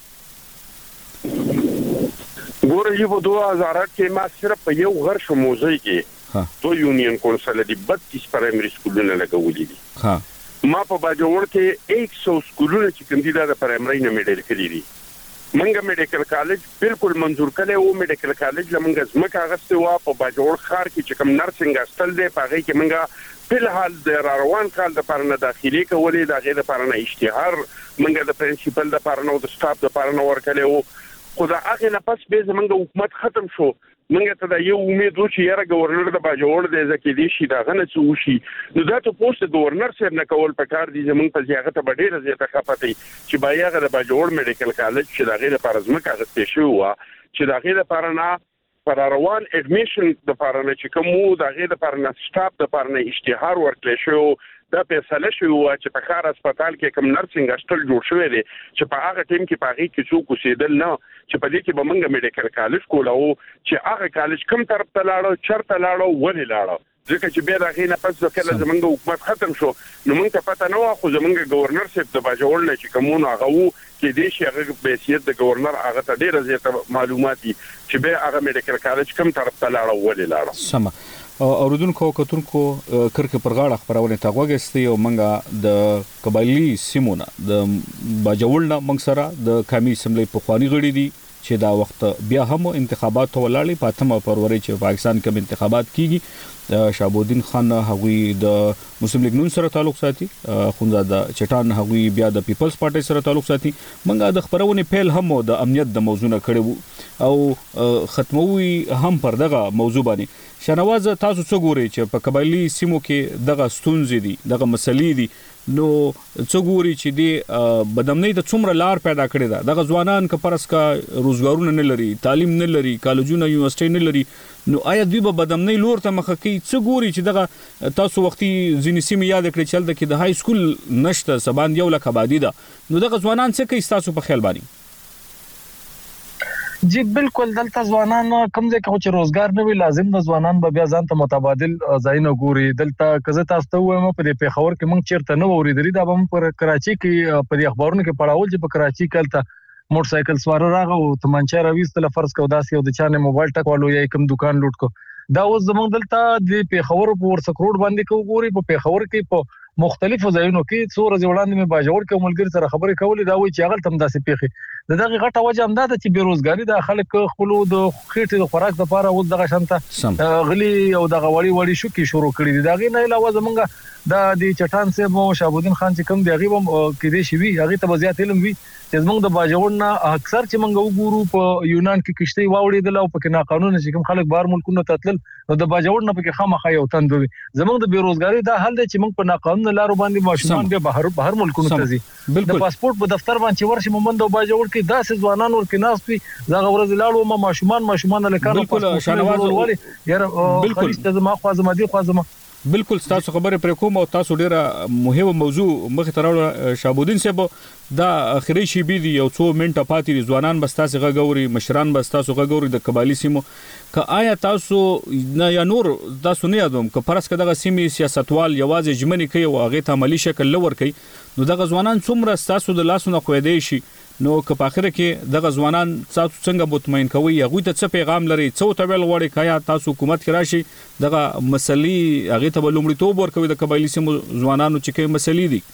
ګوره یو په 2008 کې ما صرف په یو غرش موزه کې تو یونین کونسل دی 32 پرایمري سکولونه لګولې دي. ما په باجوړ کې 100 سکولونه چې کوم دي د پرایمري نه میډل کړی دي. منګه میډیکل کالج بالکل منظور کړي او میډیکل کالج لمنګه زمکه غسته وا په باجوړ خار کې چې کوم نرسنګ استل دی پاره کې منګه په حال د روان کال د پرنه داخلي کولې د غیر پرنه اشتهار منګه د پرنسپل د پرنه او د سټاف د پرنه ورکړي او خدا هغه نه پس به زمنګ حکومت ختم شو. منګه ته دا یو امید و چې یاره گورنر د باجوړ د ځکه دي شي دا غنه څه وشي نو دا ته پوسټ گورنر سره نه کول پکار دي زمونږ په ځای ته ډیره زیاته خپتي چې بایغه د باجوړ میډیکل کالج چې دا غیر پرزمه کاغذ شو چې دا غیر پرنا پر روان اډمیشن د پرنه چې کوم دا غیر پرنا سټاف د پرنه اشتهار ورکړل شو دا فیصله شو چې په خار هسپتال کې کوم نرسنګ هاسټل جوړ شوی دی چې په هغه ټیم کې پاغي کې څوک اوسېدل نه چې په دې کې به موږ میډیکل کالج کولاو چې هغه کالج کوم طرف ته لاړو چرته لاړو ولې لاړو ځکه چې بیا دغه نه پس کله زمونږ حکومت ختم شو نو موږ ته پته نه و خو زمونږ گورنر صاحب د باجوړ نه چې کومونه هغه وو کې دې شي هغه په حیثیت د گورنر هغه ته ډیره زیاته معلومات دي چې به هغه میډیکل کالج کوم طرف ته لاړو ولې لاړو. سم اوردونکو کتونکو کرکه پر غاړه خبرونه تا غوګستي او منګه د قبایلی سیمونه د باجوړ نه منګ سره د کمی سملې په خواني غړي دي چې دا وخت بیا هم انتخابات ولاړې په 8 فروری چې پاکستان کې انتخابات کیږي. شهابالدین خان هغوی د مسلم لیگ نون سره تعلق ساتي، خونزاده چټان هغوی بیا د پیپلز پارټي سره تعلق ساتي. منګه د خبرونه پیل هم د امنیت د موضوع نه کړو او ختموي هم پر دغه موضوع باندې. شنواز تاسو څه ګوري چې په قبایلی سیمو کې دغه ستونزې دي دغه مسلې دي نو څه ګوري چې دی بدامنۍ د څومره لار پیدا کړې ده دغه ځوانان که پرس کا روزګارونه نه لري تعلیم نه لري کالجونه یونیورسيټي نه لري نو آیا دوی به بدامنۍ لور ته مخه کوي؟ څه ګوري چې دغه تاسو وختي ځینې سیمې یاد کړئ چې دلته کې د های سکول نشته سبان 1 لک آبادي ده نو دغه ځوانان څه کوي تاسو په خیال باندې؟ جی بالکل دلته ځوانان کوم ځای کې چې روزګار نه وي لازم د ځوانان به بیا ځان ته متبادل ځایونه ګوري. دلته کزه تاسو ته وایم په پیښور کې موږ چیرته نه وریدلی دا به پر کراچي کې په اخبارونو کې پړاول چې په کراچي کې تلته موټر سایکل سوار راغو او تمانچه راويستله فرض کو داسې او د چانه موبایل ټکوالو یا کوم دکان لوټ کو دا اوس زمونږ دلته د پیښور په ورسک روډ باندې کو ګوري په پیښور کې په مختلفو ځایونو کې څو ورځې وړاندې مې باجوړ کې ملګری سره خبرې کولې دا وایي چې هغه تم داسې پیښې د دغه غټه وجه هم دا چې بیروزګاری د خلک خپل د خېټې د خوراک لپاره اوس دغه شانته غلي او دغه وړي شو کې شروع کړی دي. دغه نه علاوه زمونږ د چټان صاحب او شهابالدین خان چې کوم دی هغه هم کې دي شي هغه ته زیات علم وي چې زمونږ د باجوړ نه اکثر چې موږ وګورو په یونان کې کشتۍ واوړېدل او په کې ناقانونه چې کوم خلک بهر ملکونو ته تلل نو د باجوړ نه په کې خامخا یو تند وي. زمونږ د بیروزګاری دا حل دی چې موږ په ناقانونه لارو باندې ماشومان به بهر ملکونو ته ځي. د پاسپورت په دفتر باندې ورشي مومند او باجوړ کې داسې ځوانان ورکې ناستوي دغه ورځ لاړو ماشومان له کارو بالکل شنواز بالکل زما خوازم دي خوازم بالکل تاسو خبره پر کوم او تاسو ډیره مهمه موضوع مخ ته راوړل. شهابالدین صاحب دا اخري شی بي دي یو څو منټه پاتې ځوانان بستاسو غووري مشران بستاسو غووري د قبایلی سیمو که آیا تاسو نه یا نور تاسو نه یادوم که پرس کداغه سیمې سیاستوال یوازې جمنې کوي او هغه ته عملی شکل لور کوي نو دغه ځوانان څومره تاسو د لاسونو خوېدې شي نو که په اخر کې دغه ځوانان تاسو څنګه مطمئن کوي هغه ته څه پیغام لري څو ته ویل غواړي کایا تاسو حکومت کې راشي دغه مسلې هغه ته لومړیتوب ورکوي د قبایلی سیمو ځوانانو چې کوم مسلې دي؟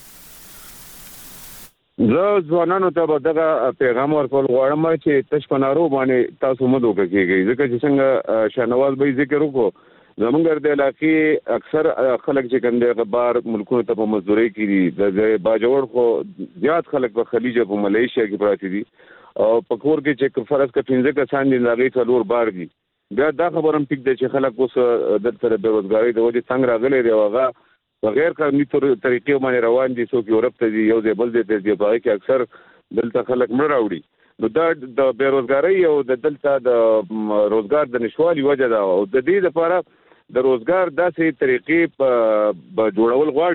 زه ځوانانو ته دغه پیغام ورکول غواړم چې تشپنارو باندې تاسو مدو کوي ځکه چې څنګه شنواز به ذکر وکړو زمونږ د علاقې اکثر خلک چې کوم د غبار ملکونو ته په مزدوري کې د باجوړ خو زیات خلک په خلیج او ملایشیا کې پراته دي او په کور کې چې فرض ک 15 کسان دي لاغې څلور بار دي بیا دا خبرم ټیک دی چې خلک اوس د تر بیروزګاری د وجې څنګه راغلي دی هغه بغیر قانوني طریقې باندې روان دي څوک یورپ ته دي یو ځای بل ځای ته دی په کې اکثر دلته خلک مړ راوړي نو دا د بیروزګاری او د دلته د روزګار د نشوالي وجه ده او د دې لپاره د روزګار داسې طریقې په جوړول غواړي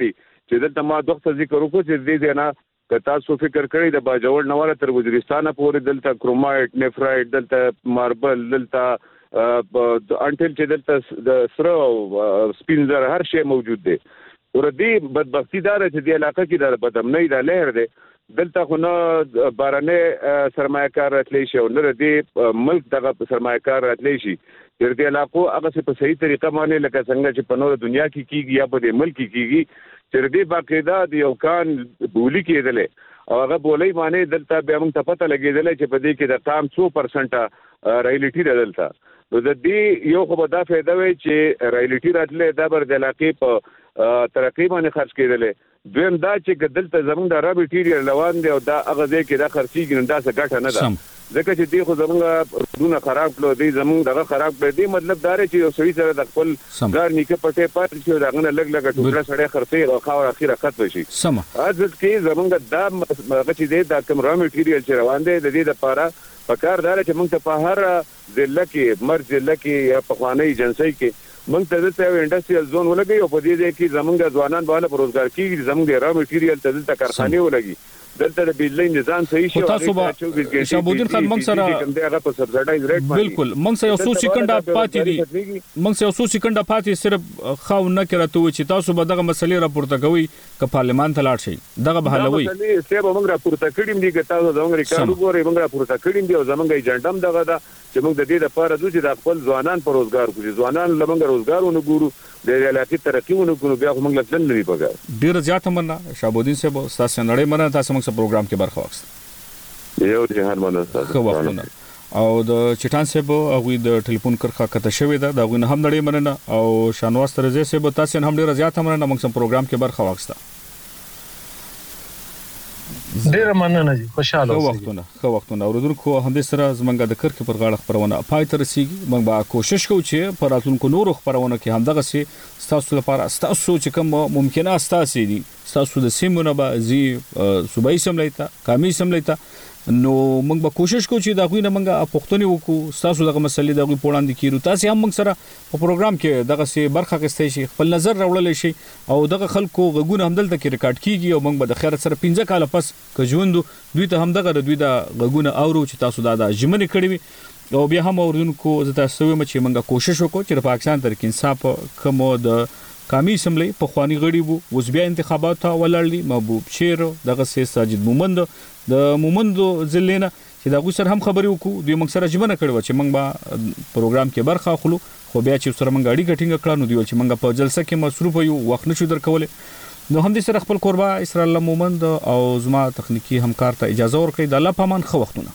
چې دلته ما دغه ذکر وکړ چې دې نه که تاسو فکر کړئ د باجوړ نواله تر وزیرستان پورې دلته کرومایټ نیفرایټ دلته ماربل دلته انټل چې دلته د سره سپینزر هر شی موجود دی ورته بدبختی دار چې د علاقې کې د بدامنۍ د لهر دی دلته خو نه بارنه سرمایه‌کار راتلی شي او نه د ملک دغه سرمایه‌کار راتلی شي چې د علاقو هغه په صحیح طریقه باندې لکه څنګه چې په نور دنیا کې کیږي یا په د ملک کې کیږي چې د باقاعده د یو کان بولی کېدلې او هغه بولې باندې دلته به موږ ته پته لګېدل چې په دې کې د کام 100% رایلټي دلته نو د دې یو خو دا فائدہ وي چې رایلټي راتلې دا بر د علاقې په ترقی باندې خرج کېدلې دویم دا چې دلته زموږ د را میټیریل روان دی او دا هغه ځای کې دا خرچيږي نو دا څه ګټه نه ده ځکه چې دی خو زموږ دونه خراب کړو دی زموږ دغه خراب کړی دی مطلب دا چې یو سړي سره د خپل ګار نیکه پټه پاتې شي دا غنه لګ لګ ټوکړه سړی خرڅي او خاور اخیره ختم شي سم اځت کې زموږ دا هغه چې دی دا کوم را میټیریل چې روان دی د دې لپاره پکار دار چې موږ ته په هر ضلع کې مرز ضلع کې یا په خوانی ایجنسی کې موږ ته د انډستریال زون ولګي او په دې کې زموږ ځوانان باندې پروزګار کیږي زموږ را میټیریل ته د کارخانه ولګي دلته د بجلی نظام صحیح شو تاسو به شابودین خان موږ سره هغه په سبسایډایز ریټ باندې بالکل موږ سره 100 سکند پاتې دي موږ سره 100 سکند پاتې صرف خاو نه کړته و چې تاسو به دغه مسلې راپورته کوي ک پارلمان ته لاړ شي دغه به حلوي څه به موږ راپورته کړیم دي که تاسو زموږ ریکارډ وګورئ موږ راپورته کړیم دي او زموږ ایجنډم دغه دا چې موږ د دې لپاره دوی د خپل ځوانان پر روزګار کوي ځوانان لمنګ روزګارونه ګورو د علاقې ترقیونه کوو بیا موږ لټل نه پګا ډیر زیات مننه شابودین صاحب تاسو نړۍ مننه تاسو موږ سره پروګرام کې برخه واخیست یو جهان مننه تاسو او د چټان صاحب هغه د ټلیفون کرخه کته شوې ده دا غوښنه هم نړۍ مننه او شانواز ترزه صاحب تاسو هم ډیر زیات مننه موږ سره پروګرام کې برخه واخیست ډیر مننه جی خوشاله خو وختونه اوردونکو هم سره زمونږ د کرخه پر غاړه خبرونه پای تر رسیږي موږ به کوشش کوو چې پر راتلونکو نورو خبرونه کې هم دغه سي تاسو لپاره تاسو چې کوم ممکنه تاسو دي تاسو د سیمونه به زی صوبایي سملیتا قومي سملیتا نو موږ به کوشش کوو چې دا غوښنه موږ پښتوني وکړو تاسو دغه مسلې د غوښ پوړاندې کیرو تاسو هم موږ سره په پروګرام کې دغه سي برخه غستې شي خپل نظر راوړل شي او دغه خلکو غوونه هم دلته کې ریکارډ کیږي او موږ به د خیر سره 15 کال پس کژوند دوی ته هم دغه دوی د غوونه اورو چې تاسو دا ژمنه کړی وي او بیا هم اوردونکو زه تاسو وایم چې موږ کوشش وکړو چې د پاکستان تر کې انصاف کومو د قومي اسمبلی په خواني غړي وو اوس بیا انتخابات ولړلي محبوب شیر دغه سي ساجد مومند د مومندو ځلینا چې دا غو سره هم خبرې وکړو دوی موږ سره ژمنه کړو چې موږ به پروګرام کې برخه اخلو خو بیا چې سره موږ اړیکه ټینګ کړو نو دی چې موږ په جلسه کې مصروف یو وخت نشو درکولې نو هم دې سره خپل قربا اسرائیل الله مومند او زما تخنیکی همکار ته اجازه ورکړئ د الله پامان خو وختونه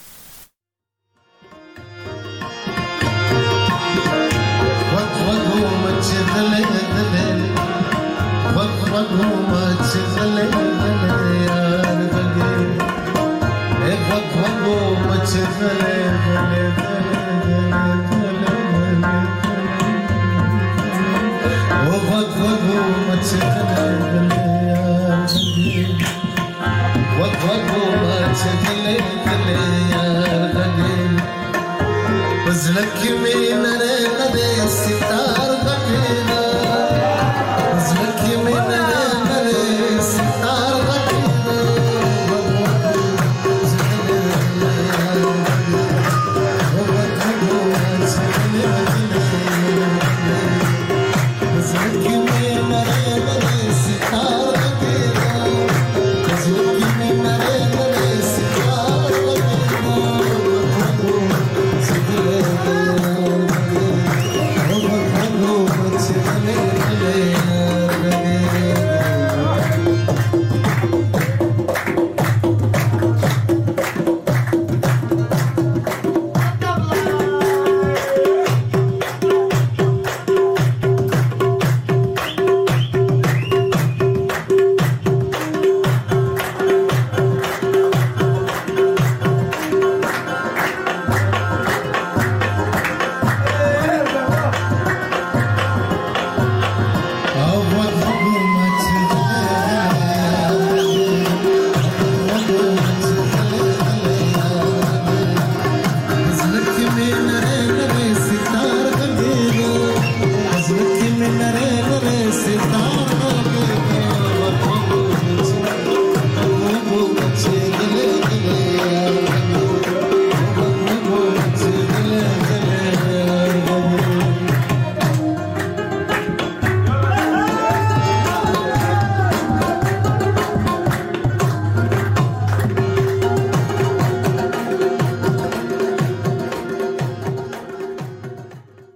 Laki mein nare nare sitar